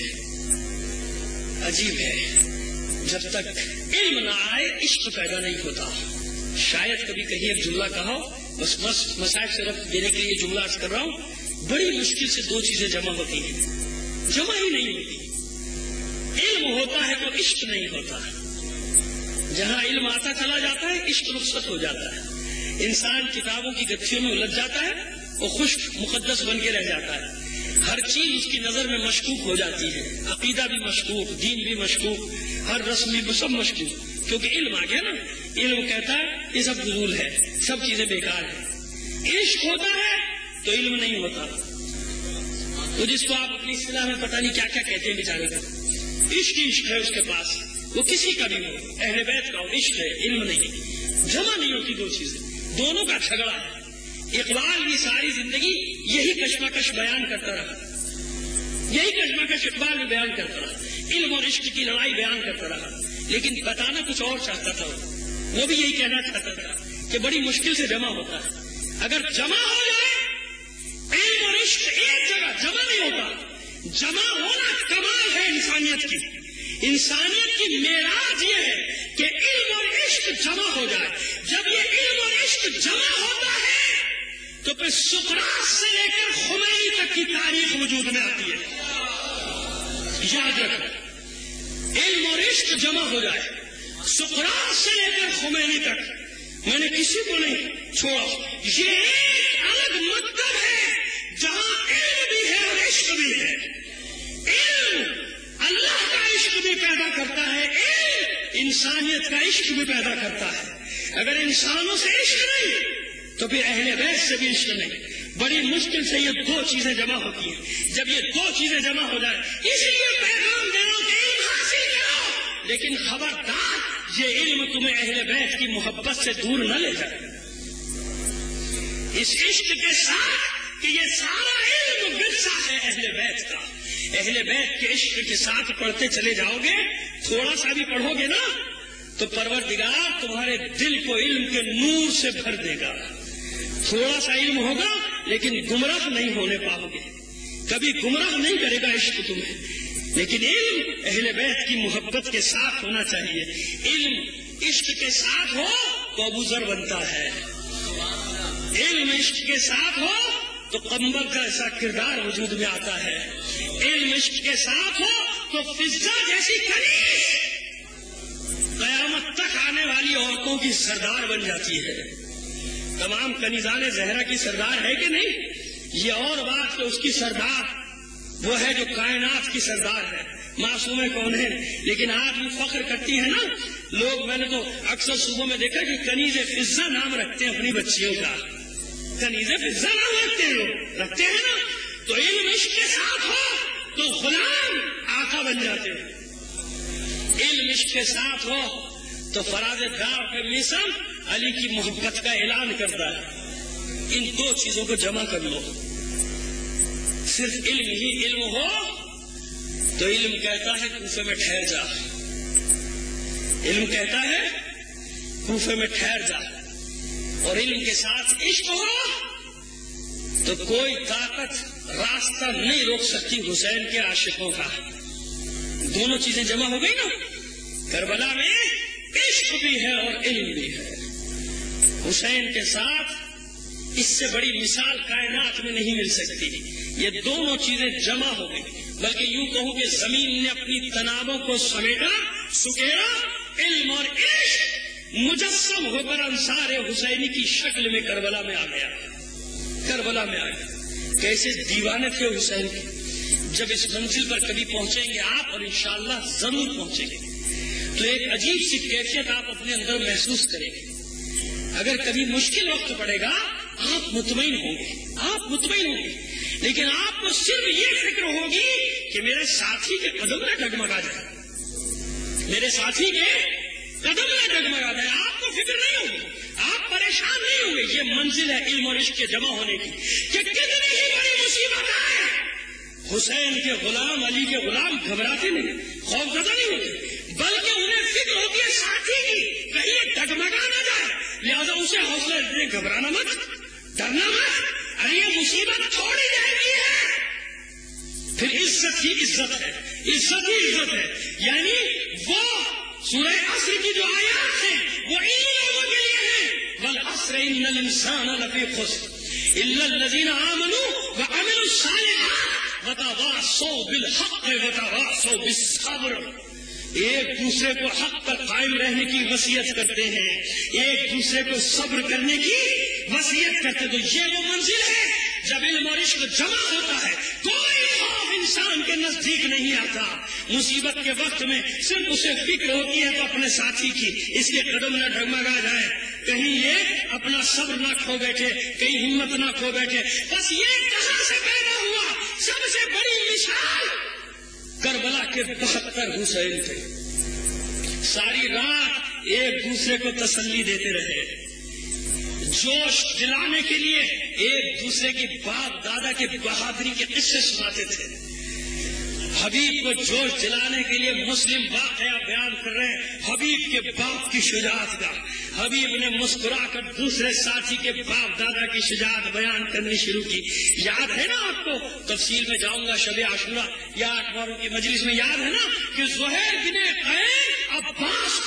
عجیب ہے۔ جب تک علم نہ آئے عشق پیدا نہیں ہوتا۔ شاید کبھی کہیں ایک جملہ کہا، بس مسائل سے رفع دینے کے لیے یہ جملہ عرض کر رہا ہوں، بڑی مشکل سے 2 چیزیں جمع ہوتی ہیں، جمع ہی نہیں ہوتی۔ علم ہوتا ہے تو عشق نہیں ہوتا، جہاں علم آتا چلا جاتا ہے عشق رخصت ہو جاتا ہے۔ انسان کتابوں کی گتھیوں میں الجھ جاتا ہے، وہ خشک مقدس بن کے رہ جاتا ہے۔ ہر چیز اس کی نظر میں مشکوک ہو جاتی ہے، عقیدہ بھی مشکوک، دین بھی مشکوک، ہر رسم بھی سب مشکوک، کیونکہ علم آ گیا نا۔ علم کہتا ہے یہ سب فضول ہے، سب چیزیں بیکار ہیں۔ عشق ہوتا ہے تو علم نہیں ہوتا، تو جس کو آپ اپنی اصطلاح میں پتہ نہیں کیا کیا کہتے ہیں بیچارے کو، عشق ہے اس کے پاس، وہ کسی کا بھی ہو، اہل بیت کا ہو، عشق ہے، علم نہیں، جمع نہیں ہوتی 2 چیزیں، دونوں کا جھگڑا ہے۔ اقبال کی ساری زندگی یہی کشمکش بیان کرتا رہا، یہی کشمکش اقبال بھی بیان کرتا رہا، علم اور عشق کی لڑائی بیان کرتا رہا، لیکن بتانا کچھ اور چاہتا تھا۔ وہ بھی یہی کہنا چاہتا تھا کہ بڑی مشکل سے جمع ہوتا ہے۔ اگر جمع ہو جائے علم اور عشق ایک جگہ، جمع نہیں ہوتا۔ جمع ہونا کمال ہے انسانیت کی، انسانیت کی معراج یہ ہے کہ علم اور عشق جمع ہو جائے۔ جب یہ علم اور عشق جمع ہوتا ہے تو پھر سقراط سے لے کر خمینی تک کی تاریخ وجود میں آتی ہے۔ یاد رکھنا، علم اور عشق جمع ہو جائے، سقراط سے لے کر خمینی تک، میں نے کسی کو نہیں چھوڑا۔ یہ ایک الگ مکتب ہے جہاں علم بھی ہے اور عشق بھی ہے۔ علم اللہ کا عشق بھی پیدا کرتا ہے، علم انسانیت کا عشق بھی پیدا کرتا ہے۔ اگر انسانوں سے عشق نہیں تو پھر اہل بیت سے بھی عشق نہیں۔ بڑی مشکل سے یہ 2 چیزیں جمع ہوتی ہیں۔ جب یہ 2 چیزیں جمع ہو جائیں، اس لیے پیغام دے رہا کہ علم حاصل کرو، لیکن خبردار یہ علم تمہیں اہل بیت کی محبت سے دور نہ لے جائے۔ اس عشق کے ساتھ کہ یہ سارا علم ورثہ ہے اہل بیت کا، اہل بیت کے عشق کے ساتھ پڑھتے چلے جاؤ گے، تھوڑا سا بھی پڑھو گے نا تو پروردگار تمہارے دل کو علم کے نور سے بھر دے گا۔ تھوڑا سا علم ہوگا لیکن گمراہ نہیں ہونے پاؤ گے، کبھی گمراہ نہیں کرے گا عشق تمہیں، لیکن علم اہل بیت کی محبت کے ساتھ ہونا چاہیے۔ علم عشق کے ساتھ ہو تو ابو ذر بنتا ہے، علم عشق کے ساتھ ہو تو قمبر کا ایسا کردار وجود میں آتا ہے، علم عشق کے ساتھ ہو تو فضہ جیسی کنیز قیامت تک آنے والی عورتوں کی سردار بن جاتی ہے۔ تمام کنیزان زہرا کی سردار ہے کہ نہیں؟ یہ اور بات کہ اس کی سردار وہ ہے جو کائنات کی سردار ہے، معصومہ کون ہے، لیکن آج بھی فخر کرتی ہے نا لوگ۔ میں نے تو اکثر صوبوں میں دیکھا کہ کنیز فضہ نام رکھتے ہیں اپنی بچیوں کا، کنیز فضہ نام رکھتے ہیں نا۔ تو علم عشق کے ساتھ ہو تو غلام آقا بن جاتے ہیں، علم عشق کے ساتھ ہو تو فراز دار کا میسم علی کی محبت کا اعلان کرتا ہے۔ ان 2 چیزوں کو جمع کر لو، صرف علم ہی علم ہو تو علم کہتا ہے کوفے میں ٹھہر جا، علم کہتا ہے کوفے میں ٹھہر جا، اور علم کے ساتھ عشق ہو تو کوئی طاقت راستہ نہیں روک سکتی حسین کے عاشقوں کا۔ دونوں چیزیں جمع ہو گئی نا، کربلا میں عشق بھی ہے اور علم بھی ہے۔ حسین کے ساتھ اس سے بڑی مثال کائنات میں نہیں مل سکتی۔ یہ دونوں چیزیں جمع ہو گئی، بلکہ یوں کہوں کہ زمین نے اپنی تنابوں کو سمیٹا، سکیڑا، علم اور عشق مجسم ہو کر انصار حسینی کی شکل میں کربلا میں آ گیا. کربلا میں آ گیا. کیسے دیوانے تھے حسین کے. جب اس منزل پر کبھی پہنچیں گے آپ اور انشاءاللہ ضرور پہنچیں گے تو ایک عجیب سی کیفیت آپ اپنے اندر محسوس کریں گے. اگر کبھی مشکل وقت پڑے گا آپ مطمئن ہوں گے. آپ مطمئن ہوں گے لیکن آپ کو صرف یہ فکر ہوگی کہ میرے ساتھی کے قدم نہ ڈگمگا جائے. میرے ساتھی کے قدم نہ ڈگمگا جائے. آپ کو فکر نہیں ہوگی. آپ پریشان نہیں ہوں گے. یہ منزل ہے علم اور عشق کے جمع ہونے کی کہ کتنی ہی بڑی مصیبت ہے. حسین کے غلام علی کے غلام گھبراتے نہیں, خوفزدہ نہیں ہوتے, بلکہ انہیں فکر ہوتی ہے ساتھی کی کہیں یہ ڈگمگا نہ جائے. لہذا اسے حوصلہ دیتے گھبرانا مت, ڈرنا مت, ارے یہ مصیبت چھوڑی جائے گی ہے. پھر عزت ہی عزت ہے, عزت ہی عزت ہے. یعنی وہ سورہ عصر کی جو آیات ہیں وہ ان لوگوں کے لیے ہیں. والعصر ان الانسان لفی خسر الا الذین آمنوا وعملوا الصالحات وتواصوا بالحق وتواصوا بالصبر. ایک دوسرے کو حق پر قائم رہنے کی وصیت کرتے ہیں, ایک دوسرے کو صبر کرنے کی وصیت کرتے ہیں. تو یہ وہ منزل ہے جب علم اور عشق جمع ہوتا ہے کوئی خوف انسان کے نزدیک نہیں آتا. مصیبت کے وقت میں صرف اسے فکر ہوتی ہے تو اپنے ساتھی کی, اس کے قدم نہ ڈگمگا جائے, کہیں یہ اپنا صبر نہ کھو بیٹھے, کہیں ہمت نہ کھو بیٹھے. بس یہ کہاں سے پیدا ہوا؟ سب سے بڑی مثال کربلا کے 72 حسین تھے. ساری رات ایک دوسرے کو تسلی دیتے رہے, جوش دلانے کے لیے ایک دوسرے کی باپ دادا کے بہادری کے قصے سناتے تھے. حبیب کو جوش دلانے کے لیے مسلم واقعہ بیان کر رہے ہیں حبیب کے باپ کی شجاعت کا. حبیب نے مسکرا کر دوسرے ساتھی کے باپ دادا کی شجاعت بیان کرنی شروع کی. یاد ہے نا آپ کو, تفصیل میں جاؤں گا شب عاشورہ یا اخباروں کی مجلس میں, یاد ہے نا کہ زہیر بن قین عباس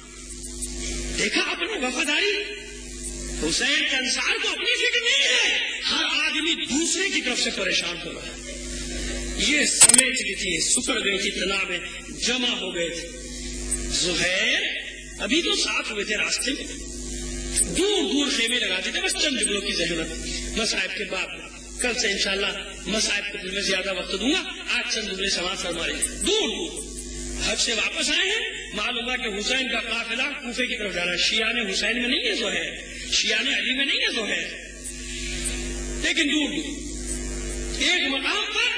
دیکھا اپنی وفاداری. حسین کے انصار کو اپنی فکر نہیں ہے, ہر آدمی دوسرے کی طرف سے پریشان ہو رہا ہے. یہ سمیٹ لی تھی, سکڑ گئی تھی, تنابیں جمع ہو گئے تھے. زہیر ابھی تو ساتھ ہوئے تھے راستے میں, دور دور خیمے لگاتے تھے, بس چند جملوں کی ذہنت مصائب کے بعد. کل سے انشاءاللہ مصائب کے دل میں زیادہ وقت دوں گا, آج چند جملے سماعت فرمائیں. دور دور حج سے واپس آئے ہیں, معلوم ہوا کہ حسین کا قافلہ کوفے کی طرف جا رہا ہے. شیعان حسین میں نہیں ہے زہیر, شیعان علی میں نہیں ہے زہیر, لیکن دور دور ایک مقام پر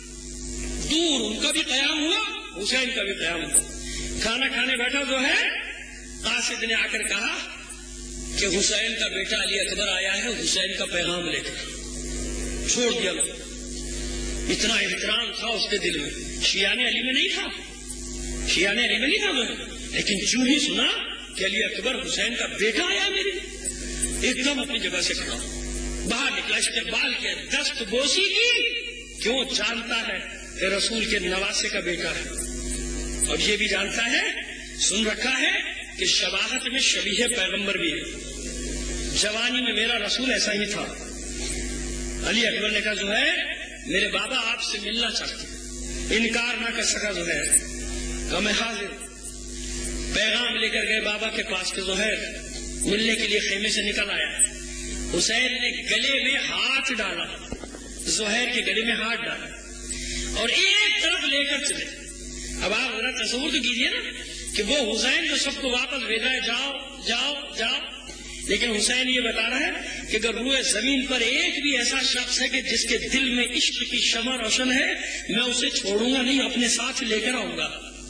دور ان کا بھی قیام ہوا, حسین کا بھی قیام ہوا. کھانا کھانے بیٹھا زہیر, قاصد نے آ کر کہا کہ حسین کا بیٹا علی اکبر آیا ہے حسین کا پیغام لے کر. چھوڑ دیا لوگ. اتنا احترام تھا اس کے دل میں, شیعان علی میں نہیں تھا, شیعان علی میں نہیں تھا, لیکن جو ہی سنا کہ علی اکبر حسین کا بیٹا آیا میرے لیے, ایک دم اپنی جگہ سے کھڑا باہر نکلا, استقبال کیا, دست بوسی کی. کیوں؟ جانتا ہے کہ رسول کے نواسے کا بیٹا ہے, اور یہ بھی جانتا ہے, سن رکھا ہے کہ شباہت میں شبیہ پیغمبر بھی ہے. جوانی میں میرا رسول ایسا ہی تھا. علی اکبر نے کہا زہیر میرے بابا آپ سے ملنا چاہتے ہیں. انکار نہ کر سکا زہیر, کہ میں حاضر. پیغام لے کر گئے بابا کے پاس کہ زہیر ملنے کے لیے خیمے سے نکل آیا. حسین نے گلے میں ہاتھ ڈالا, زہیر کے گلے میں ہاتھ ڈالا اور ایک طرف لے کر چلے. اب آپ ذرا تصور تو کیجیے نا کہ وہ حسین جو سب کو واپس بھیجا ہے, جاؤ جاؤ جاؤ, لیکن حسین یہ بتا رہا ہے کہ اگر روئے زمین پر ایک بھی ایسا شخص ہے کہ جس کے دل میں عشق کی شمع روشن ہے, میں اسے چھوڑوں گا نہیں, اپنے ساتھ لے کر آؤں گا.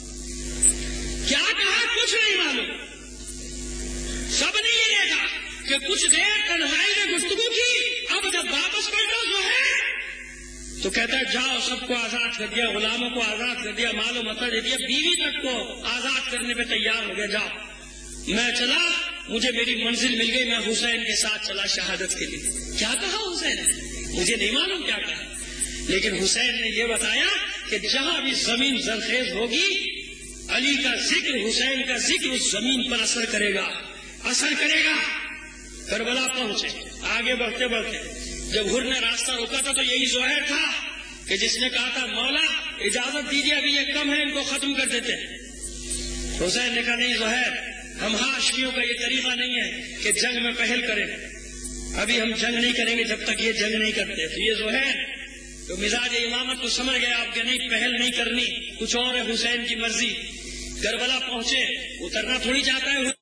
کیا کہا کچھ نہیں معلوم. سب نے یہ دیکھا کہ کچھ دیر تنہائی میں گفتگو کی. اب جب واپس پلٹا جو ہے تو کہتا ہے جاؤ, سب کو آزاد کر دیا, غلاموں کو آزاد کر دیا, مال و متا دے دیا, بیوی تک کو آزاد کرنے پہ تیار ہو گیا. جاؤ, میں چلا, مجھے میری منزل مل گئی, میں حسین کے ساتھ چلا شہادت کے لیے. کیا کہا حسین؟ مجھے نہیں معلوم کیا کہا, لیکن حسین نے یہ بتایا کہ جہاں بھی زمین زرخیز ہوگی علی کا ذکر, حسین کا ذکر اس زمین پر اثر کرے گا, اثر کرے گا. کربلا پہنچے, آگے بڑھتے بڑھتے جب حر نے راستہ روکا تھا تو یہی زہیر تھا کہ جس نے کہا تھا مولا اجازت دیجیے ابھی یہ کم ہے, ان کو ختم کر دیتے. حسین نے کہا نہیں زہیر, ہم ہاشمیوں کا یہ طریقہ نہیں ہے کہ جنگ میں پہل کریں. ابھی ہم جنگ نہیں کریں گے جب تک یہ جنگ نہیں کرتے. تو یہ جو ہے تو مزاج امامت کو سمجھ گئے آپ کہ نہیں پہل نہیں کرنی, کچھ اور ہے, حسین کی مرضی. کربلا پہنچے, اترنا تھوڑی چاہتا ہے.